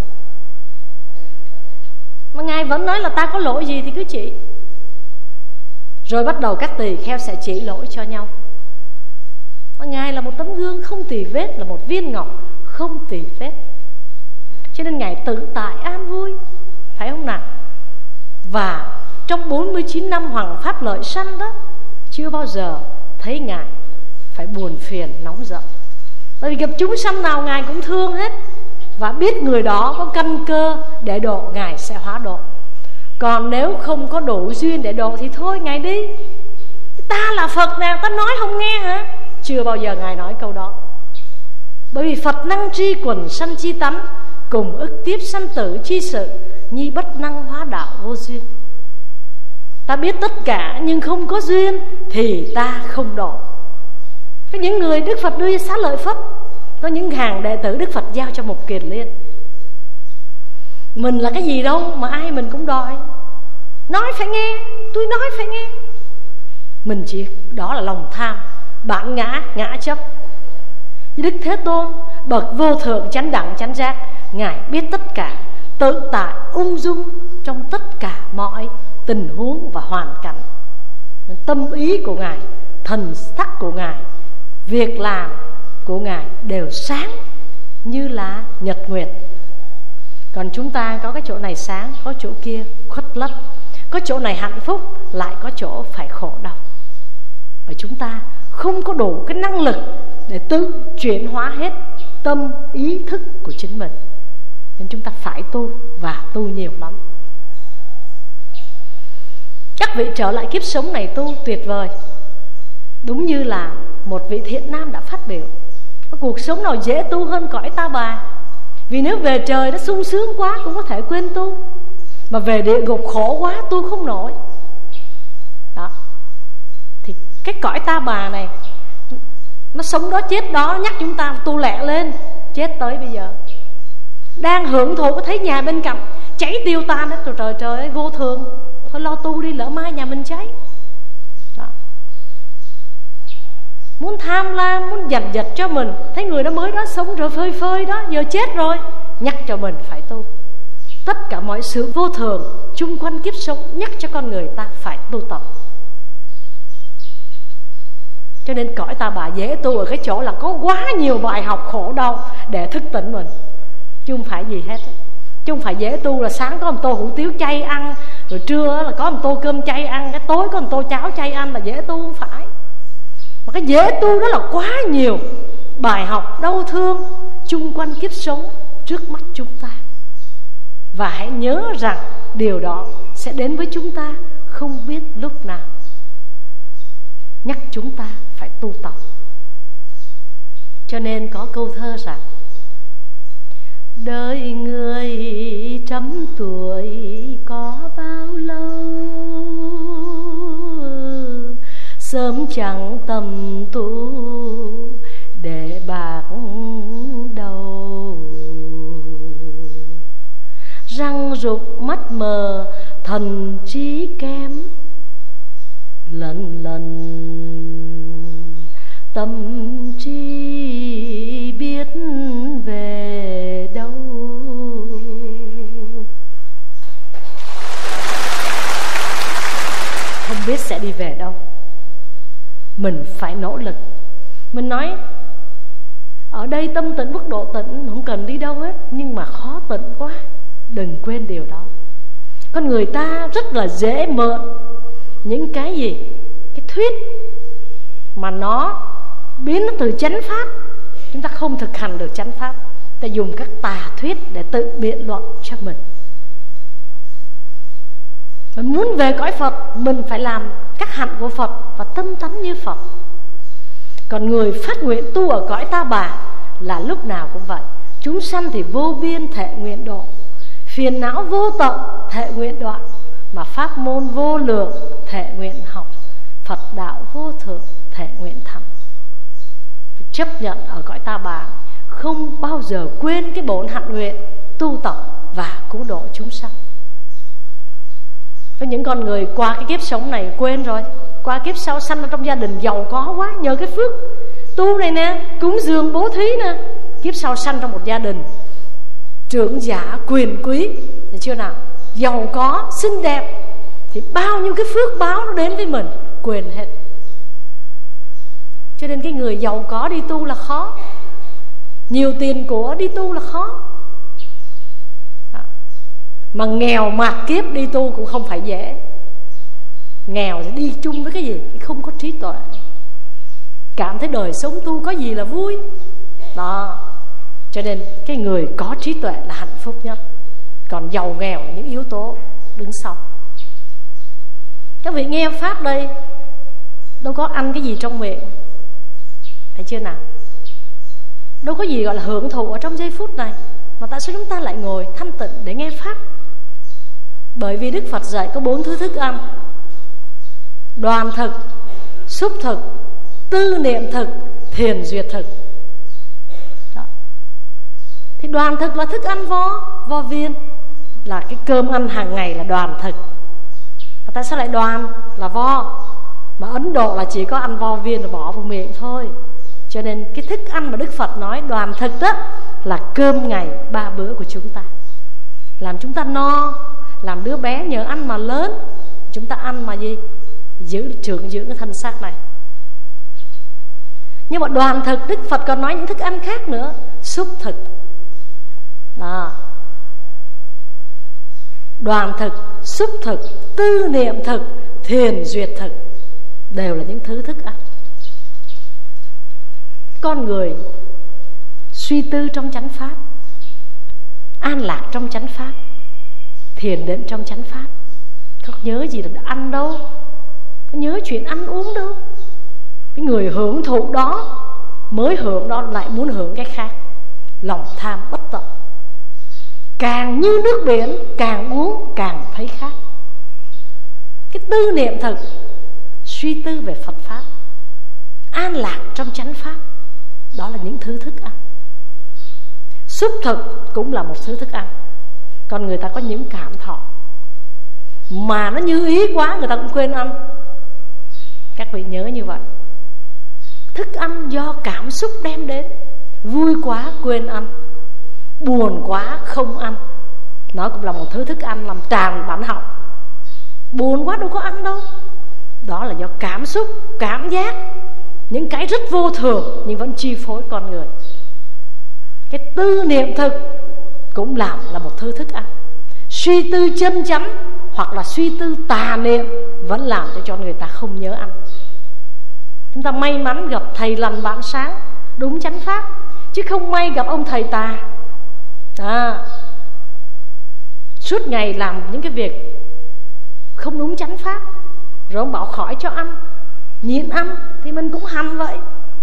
Mà Ngài vẫn nói là ta có lỗi gì thì cứ chỉ. Rồi bắt đầu các tỳ kheo sẽ chỉ lỗi cho nhau. Mà Ngài là một tấm gương không tì vết, là một viên ngọc không tì vết, cho nên Ngài tự tại an vui, phải không nào? Và trong 49 năm hoằng pháp lợi sanh đó, chưa bao giờ thấy Ngài phải buồn phiền nóng giận. Bởi vì gặp chúng sanh nào Ngài cũng thương hết, và biết người đó có căn cơ để độ, Ngài sẽ hóa độ. Còn nếu không có đủ duyên để độ thì thôi Ngài đi. Ta là Phật nào ta nói không nghe hả? Chưa bao giờ Ngài nói câu đó. Bởi vì Phật năng tri quần sanh chi tánh, cùng ức tiếp sanh tử chi sự, nhi bất năng hóa đạo vô duyên. Ta biết tất cả nhưng không có duyên thì ta không độ. Có những người Đức Phật đưa Xá Lợi Phất, có những hàng đệ tử Đức Phật giao cho một kiền liên. Mình là cái gì đâu mà ai mình cũng đòi. Nói phải nghe, tôi nói phải nghe. Mình chỉ, đó là lòng tham, bản ngã, ngã chấp. Đức Thế Tôn, bậc vô thượng chánh đẳng chánh giác, Ngài biết tất cả, tự tại ung dung trong tất cả mọi tình huống và hoàn cảnh. Tâm ý của Ngài, thần sắc của Ngài, việc làm của Ngài đều sáng như là nhật nguyệt. Còn chúng ta có cái chỗ này sáng, có chỗ kia khuất lấp, có chỗ này hạnh phúc, lại có chỗ phải khổ đau. Và chúng ta không có đủ cái năng lực để tự chuyển hóa hết tâm ý thức của chính mình. Nên chúng ta phải tu, và tu nhiều lắm. Các vị trở lại kiếp sống này tu tuyệt vời. Đúng như là một vị thiện nam đã phát biểu, có cuộc sống nào dễ tu hơn cõi ta bà. Vì nếu về trời nó sung sướng quá cũng có thể quên tu, mà về địa ngục khổ quá tu không nổi. Đó. Thì cái cõi ta bà này, nó sống đó chết đó, nhắc chúng ta tu lẹ lên. Chết tới bây giờ đang hưởng thụ, có thấy nhà bên cạnh cháy tiêu tan hết rồi, trời trời ơi vô thường, thôi lo tu đi, lỡ mai nhà mình cháy. Đó. Muốn tham lam, muốn giành giật cho mình, thấy người đó mới đó sống rồi phơi phơi đó, giờ chết rồi, nhắc cho mình phải tu. Tất cả mọi sự vô thường chung quanh kiếp sống nhắc cho con người ta phải tu tập. Cho nên cõi ta bà dễ tu ở cái chỗ là có quá nhiều bài học khổ đau để thức tỉnh mình, chứ không phải gì hết. Chứ không phải dễ tu là sáng có một tô hủ tiếu chay ăn, rồi trưa là có một tô cơm chay ăn, cái tối có một tô cháo chay ăn là dễ tu, không phải. Mà cái dễ tu đó là quá nhiều bài học đau thương chung quanh kiếp sống trước mắt chúng ta. Và hãy nhớ rằng điều đó sẽ đến với chúng ta không biết lúc nào, nhắc chúng ta phải tu tập. Cho nên có câu thơ rằng: đời người trăm tuổi có bao lâu, sớm chẳng tầm tu để bạc đầu. Răng rụng mắt mờ thần trí kém, lần lần tâm trí biết về đâu. Không biết sẽ đi về đâu. Mình phải nỗ lực. Mình nói ở đây tâm tịnh mức độ tịnh, không cần đi đâu hết, nhưng mà khó tịnh quá. Đừng quên điều đó. Con người ta rất là dễ mượn những cái gì, cái thuyết mà nó biến nó từ chánh pháp. Chúng ta không thực hành được chánh pháp, ta dùng các tà thuyết để tự biện luận cho mình. Mình muốn về cõi Phật, mình phải làm các hạnh của Phật và tâm tánh như Phật. Còn người phát nguyện tu ở cõi ta bà là lúc nào cũng vậy. Chúng sanh thì vô biên thệ nguyện độ, phiền não vô tận thệ nguyện đoạn, mà pháp môn vô lượng thệ nguyện học, Phật đạo vô thượng thệ nguyện thành. Chấp nhận ở cõi ta bà, không bao giờ quên cái bổn hạnh nguyện tu tập và cứu độ chúng sanh. Có những con người qua cái kiếp sống này quên rồi, qua kiếp sau sanh ở trong gia đình giàu có quá, nhờ cái phước tu này nè, cúng dường bố thí nè, kiếp sau sanh trong một gia đình trưởng giả quyền quý, thấy chưa nào, giàu có xinh đẹp, thì bao nhiêu cái phước báo nó đến với mình, quên hết. Cho nên cái người giàu có đi tu là khó, nhiều tiền của đi tu là khó. Mà nghèo mạt kiếp đi tu cũng không phải dễ. Nghèo thì đi chung với cái gì? Không có trí tuệ, cảm thấy đời sống tu có gì là vui đó. Cho nên cái người có trí tuệ là hạnh phúc nhất. Còn giàu nghèo là những yếu tố đứng sau. Các vị nghe pháp đây, đâu có ăn cái gì trong miệng, thấy chưa nào? Đâu có gì gọi là hưởng thụ ở trong giây phút này. Mà tại sao chúng ta lại ngồi thanh tịnh để nghe pháp? Bởi vì Đức Phật dạy có 4 thứ thức ăn: đoàn thực, xúc thực, tư niệm thực, thiền duyệt thực đó. Thì đoàn thực là thức ăn vo viên, là cái cơm ăn hàng ngày là đoàn thực. Và tại sao lại đoàn là vo? Mà Ấn Độ là chỉ có ăn vo viên rồi bỏ vào miệng thôi. Cho nên cái thức ăn mà Đức Phật nói đoàn thực đó là cơm ngày 3 bữa của chúng ta, làm chúng ta no, làm đứa bé nhờ ăn mà lớn. Chúng ta ăn mà gì? Dưỡng cái thân xác này. Nhưng mà đoàn thực, Đức Phật còn nói những thức ăn khác nữa. Xúc thực đó. Đoàn thực, xúc thực, tư niệm thực, thiền duyệt thực đều là những thứ thức ăn. Con người suy tư trong chánh pháp, an lạc trong chánh pháp, thiền định trong chánh pháp, có nhớ gì là ăn đâu, có nhớ chuyện ăn uống đâu. Cái người hưởng thụ đó, mới hưởng đó lại muốn hưởng cái khác. Lòng tham bất tận, càng như nước biển, càng uống càng thấy khác. Cái tư niệm thực, suy tư về Phật pháp, an lạc trong chánh pháp, đó là những thứ thức ăn. Xúc thực cũng là một thứ thức ăn. Còn người ta có những cảm thọ mà nó như ý quá, người ta cũng quên ăn. Các vị nhớ như vậy. Thức ăn do cảm xúc đem đến. Vui quá quên ăn, buồn quá không ăn. Nó cũng là một thứ thức ăn làm tràn bản họng. Buồn quá đâu có ăn đâu. Đó là do cảm xúc, cảm giác, những cái rất vô thường nhưng vẫn chi phối con người. Cái tư niệm thực cũng là một thứ thức ăn. Suy tư chân chánh hoặc là suy tư tà niệm vẫn làm cho người ta không nhớ ăn. Chúng ta may mắn gặp thầy lành bạn sáng đúng chánh pháp, chứ không may gặp ông thầy tà suốt ngày làm những cái việc không đúng chánh pháp, rồi ông bảo khỏi cho ăn, nhịn ăn thì mình cũng hành vậy.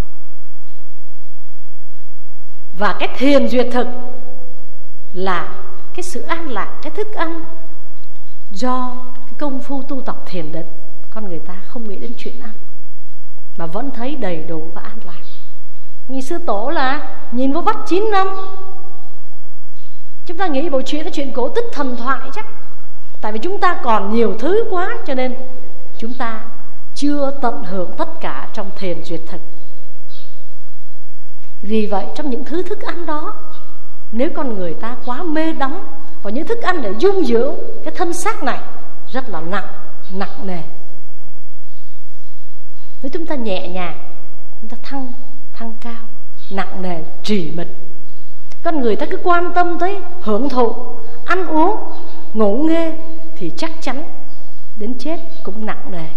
Và cái thiền duyệt thực là cái sự an lạc, cái thức ăn do cái công phu tu tập thiền định. Con người ta không nghĩ đến chuyện ăn mà vẫn thấy đầy đủ và an lạc. Như sư tổ là nhìn vô vắt 9 năm. Chúng ta nghĩ bộ chuyện là chuyện cổ tích thần thoại chắc. Tại vì chúng ta còn nhiều thứ quá, cho nên chúng ta chưa tận hưởng tất cả trong thiền duyệt thực. Vì vậy trong những thứ thức ăn đó, nếu con người ta quá mê đắm vào những thức ăn để dung dưỡng cái thân xác này, rất là nặng nề. Nếu chúng ta nhẹ nhàng, chúng ta thăng cao, nặng nề, trì mịch. Con người ta cứ quan tâm tới hưởng thụ, ăn uống, ngủ nghê thì chắc chắn đến chết cũng nặng nề.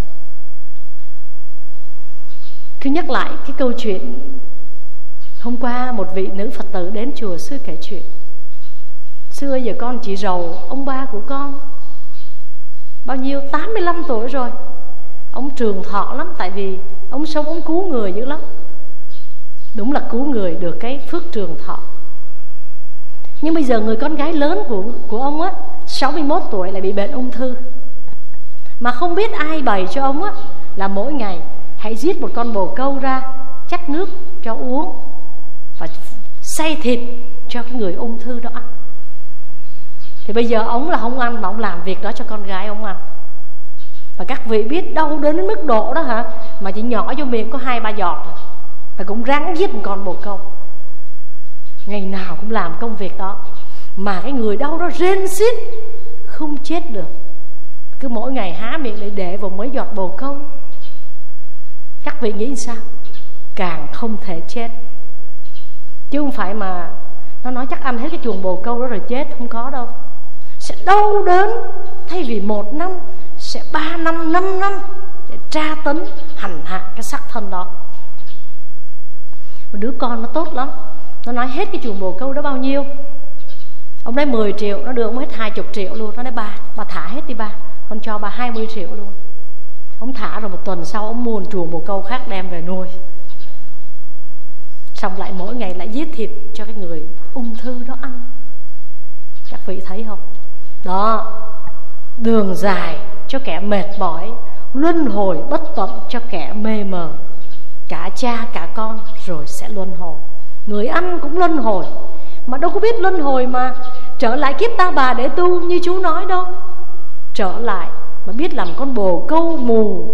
Cứ nhắc lại cái câu chuyện hôm qua một vị nữ Phật tử đến chùa, sư kể chuyện. Xưa giờ con chỉ rầu ông ba của con, bao nhiêu 85 tuổi rồi. Ông trường thọ lắm, tại vì ông sống ông cứu người dữ lắm. Đúng là cứu người được cái phước trường thọ. Nhưng bây giờ người con gái lớn của ông á, 61 tuổi lại bị bệnh ung thư. Mà không biết ai bày cho ông á là mỗi ngày hãy giết một con bồ câu ra, chắc nước cho uống và xay thịt cho cái người ung thư đó ăn. Thì bây giờ ông là không ăn mà ông làm việc đó cho con gái ông ăn. Và các vị biết đau đến mức độ đó hả, mà chỉ nhỏ vô miệng có 2-3 giọt rồi, và cũng ráng giết một con bồ câu. Ngày nào cũng làm công việc đó, mà cái người đau đó rên xiết không chết được. Cứ mỗi ngày há miệng để vào mấy giọt bồ câu. Các vị nghĩ sao? Càng không thể chết. Chứ không phải mà nó nói chắc ăn hết cái chuồng bồ câu đó rồi chết, không có đâu. Sẽ đau đớn, thay vì 1 năm sẽ 3 năm, 5 năm để tra tấn, hành hạ cái xác thân đó. Một đứa con nó tốt lắm, nó nói hết cái chuồng bồ câu đó bao nhiêu. Ông nói 10 triệu, nó đưa ông hết 20 triệu luôn. Nó nói bà thả hết đi ba, con cho bà 20 triệu luôn. Ông thả rồi 1 tuần sau ông mua một chuồng bồ câu khác đem về nuôi. Xong lại mỗi ngày lại giết thịt cho cái người ung thư đó ăn. Các vị thấy không? Đó, đường dài cho kẻ mệt mỏi, luân hồi bất tận cho kẻ mê mờ. Cả cha cả con rồi sẽ luân hồi. Người ăn cũng luân hồi, mà đâu có biết luân hồi mà trở lại kiếp ta bà để tu như chú nói đâu. Trở lại mà biết làm con bồ câu mù,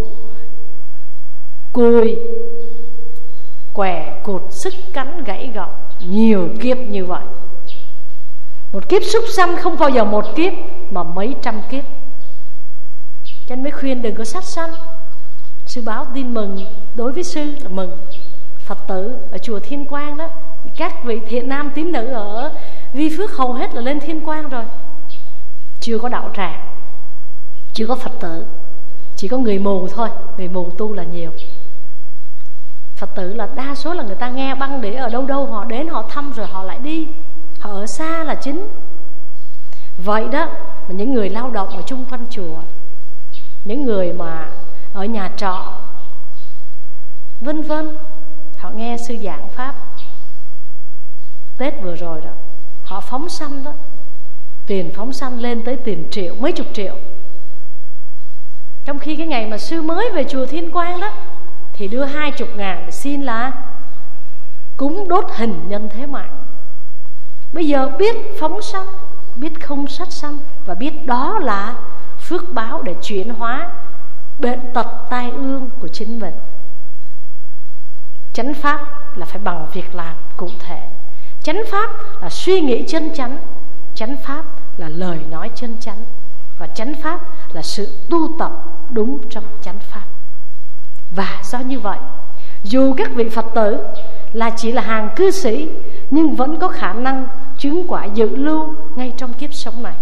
cùi, què cụt, sức cắn gãy gọc, nhiều kiếp như vậy. Một kiếp súc sanh không bao giờ một kiếp mà mấy trăm kiếp. Cho nên mới khuyên đừng có sát sanh. Sư báo tin mừng, đối với sư là mừng. Phật tử ở chùa Thiên Quang đó, các vị thiện nam tín nữ ở Vi Phước hầu hết là lên Thiên Quang rồi. Chưa có đạo tràng, chưa có Phật tử, chỉ có người mù thôi. Người mù tu là nhiều. Phật tử là đa số là người ta nghe băng đĩa ở đâu đâu, họ đến họ thăm rồi họ lại đi. Họ ở xa là chính. Vậy đó, mà những người lao động ở chung quanh chùa, những người mà ở nhà trọ, vân vân, họ nghe sư giảng pháp. Tết vừa rồi đó, họ phóng sanh đó, tiền phóng sanh lên tới tiền triệu, mấy chục triệu. Trong khi cái ngày mà sư mới về chùa Thiên Quang đó thì đưa 20.000 để xin là cúng đốt hình nhân thế mạng. Bây giờ biết phóng sanh, biết không sát sanh, và biết đó là phước báo để chuyển hóa bệnh tật tai ương của chính mình. Chánh pháp là phải bằng việc làm cụ thể. Chánh pháp là suy nghĩ chân chánh. Chánh pháp là lời nói chân chánh. Và chánh pháp là sự tu tập đúng trong chánh pháp. Và do như vậy, dù các vị Phật tử là chỉ là hàng cư sĩ, nhưng vẫn có khả năng chứng quả dự lưu ngay trong kiếp sống này.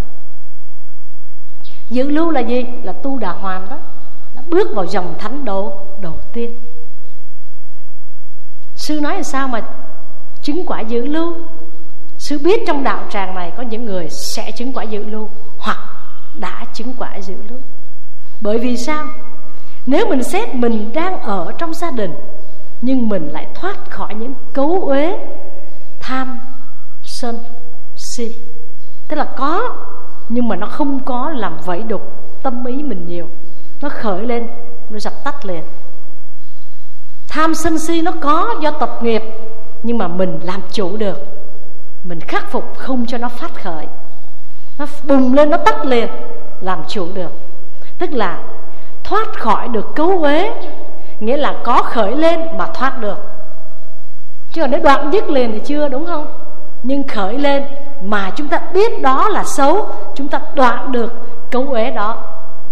Dự lưu là gì? Là tu đà hoàn đó, là bước vào dòng thánh độ đầu tiên. Sư nói là sao mà chứng quả dự lưu? Sư biết trong đạo tràng này có những người sẽ chứng quả dự lưu hoặc đã chứng quả dự lưu. Bởi vì sao? Nếu mình xét mình đang ở trong gia đình, nhưng mình lại thoát khỏi những cấu uế tham, sân, si. Tức là có, nhưng mà nó không có làm vẫy đục tâm ý mình nhiều. Nó khởi lên, nó dập tắt liền. Tham sân si nó có do tập nghiệp, nhưng mà mình làm chủ được. Mình khắc phục không cho nó phát khởi. Nó bùng lên, nó tắt liền, làm chủ được. Tức là thoát khỏi được cấu uế, nghĩa là có khởi lên mà thoát được. Chứ còn nếu đoạn dứt liền thì chưa, đúng không? Nhưng khởi lên mà chúng ta biết đó là xấu, chúng ta đoạn được cấu uế đó,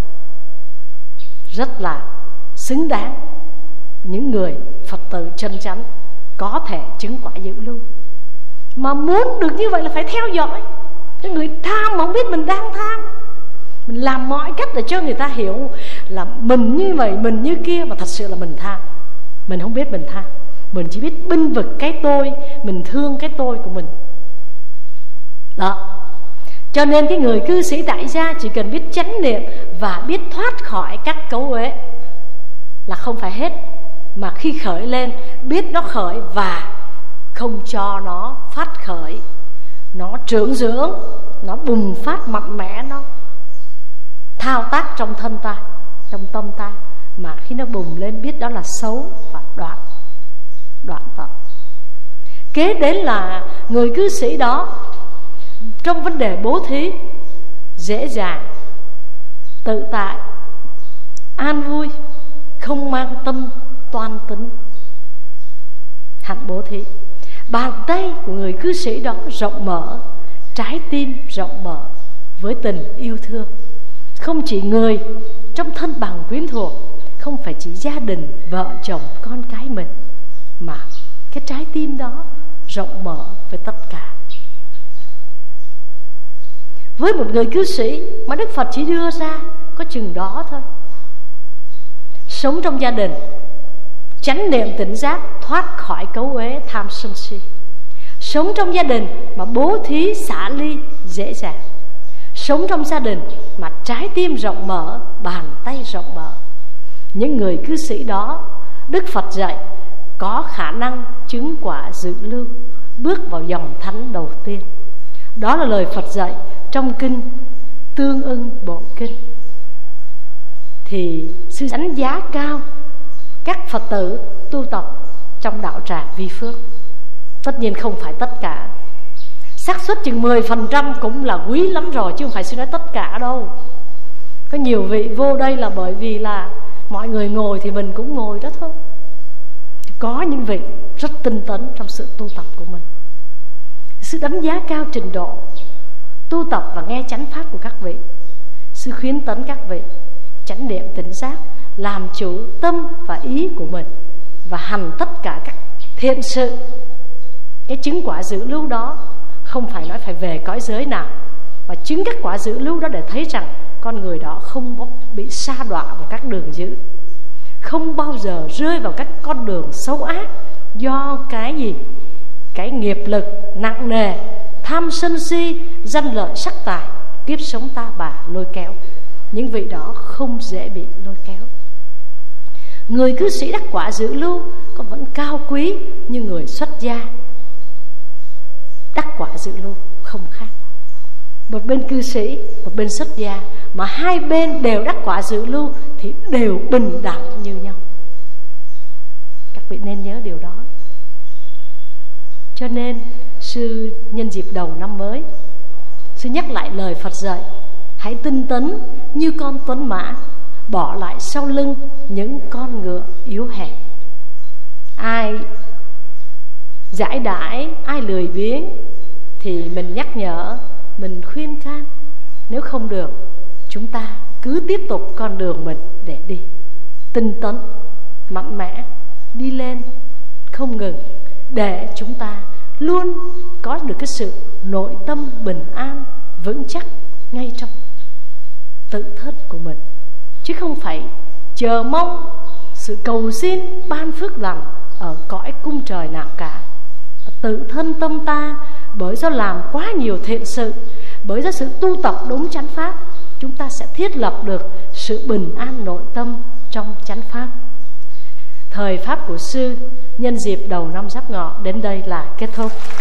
rất là xứng đáng. Những người Phật tử chân chánh có thể chứng quả dự lưu. Mà muốn được như vậy là phải theo dõi. Cái người tham mà không biết mình đang tham, mình làm mọi cách để cho người ta hiểu là mình như vậy, mình như kia, mà thật sự là mình tham. Mình không biết mình tham, mình chỉ biết binh vực cái tôi, mình thương cái tôi của mình. Đó. Cho nên cái người cư sĩ tại gia chỉ cần biết chánh niệm và biết thoát khỏi các cấu uế là không phải hết. Mà khi khởi lên, biết nó khởi và không cho nó phát khởi, nó trưởng dưỡng, nó bùng phát mạnh mẽ, nó thao tác trong thân ta, trong tâm ta. Mà khi nó bùng lên biết đó là xấu và đoạn tận. Kế đến là người cư sĩ đó trong vấn đề bố thí dễ dàng, tự tại, an vui, không mang tâm toan tính, hạnh bố thí. Bàn tay của người cư sĩ đó rộng mở, trái tim rộng mở với tình yêu thương. Không chỉ người trong thân bằng quyến thuộc, không phải chỉ gia đình, vợ chồng, con cái mình, mà cái trái tim đó rộng mở với tất cả. Với một người cư sĩ mà Đức Phật chỉ đưa ra có chừng đó thôi. Sống trong gia đình, chánh niệm tỉnh giác, thoát khỏi cấu uế tham sân si. Sống trong gia đình mà bố thí xả ly dễ dàng. Sống trong gia đình mà trái tim rộng mở, bàn tay rộng mở. Những người cư sĩ đó, Đức Phật dạy có khả năng chứng quả dự lưu, bước vào dòng thánh đầu tiên. Đó là lời Phật dạy trong kinh Tương Ưng Bộ Kinh. Thì sư đánh giá cao các Phật tử tu tập trong đạo tràng Vi Phước. Tất nhiên không phải tất cả. xác suất chừng 10% cũng là quý lắm rồi, chứ không phải sư nói tất cả đâu. Có nhiều vị vô đây là bởi vì là mọi người ngồi thì mình cũng ngồi đó thôi. Có những vị rất tinh tấn trong sự tu tập của mình. Sư đánh giá cao trình độ tu tập và nghe chánh pháp của các vị. Sư khuyến tấn các vị chánh niệm tỉnh giác, làm chủ tâm và ý của mình, và hành tất cả các thiện sự. Cái chứng quả dự lưu đó không phải nói phải về cõi giới nào, mà chứng các quả dự lưu đó để thấy rằng con người đó không bị sa đọa vào các đường dữ, không bao giờ rơi vào các con đường xấu ác do cái gì? Cái nghiệp lực nặng nề, tham sân si, danh lợi sắc tài, kiếp sống ta bà lôi kéo. Những vị đó không dễ bị lôi kéo. Người cư sĩ đắc quả dự lưu có vẫn cao quý như người xuất gia. Đắc quả dự lưu không khác. Một bên cư sĩ, một bên xuất gia, mà hai bên đều đắc quả dự lưu thì đều bình đẳng như nhau. Các vị nên nhớ điều đó. Cho nên sư nhân dịp đầu năm mới, sư nhắc lại lời Phật dạy: hãy tinh tấn như con tuấn mã, bỏ lại sau lưng những con ngựa yếu hèn. Ai giải đãi, ai lười biếng thì mình nhắc nhở, mình khuyên can. Nếu không được, chúng ta cứ tiếp tục con đường mình để đi, tinh tấn, mạnh mẽ, đi lên không ngừng, để chúng ta luôn có được cái sự nội tâm bình an, vững chắc ngay trong tự thân của mình, chứ không phải chờ mong sự cầu xin ban phước lành ở cõi cung trời nào cả. Tự thân tâm ta bởi do làm quá nhiều thiện sự, bởi do sự tu tập đúng chánh pháp, chúng ta sẽ thiết lập được sự bình an nội tâm trong chánh pháp. Thời pháp của sư nhân dịp đầu năm Giáp Ngọ đến đây là kết thúc.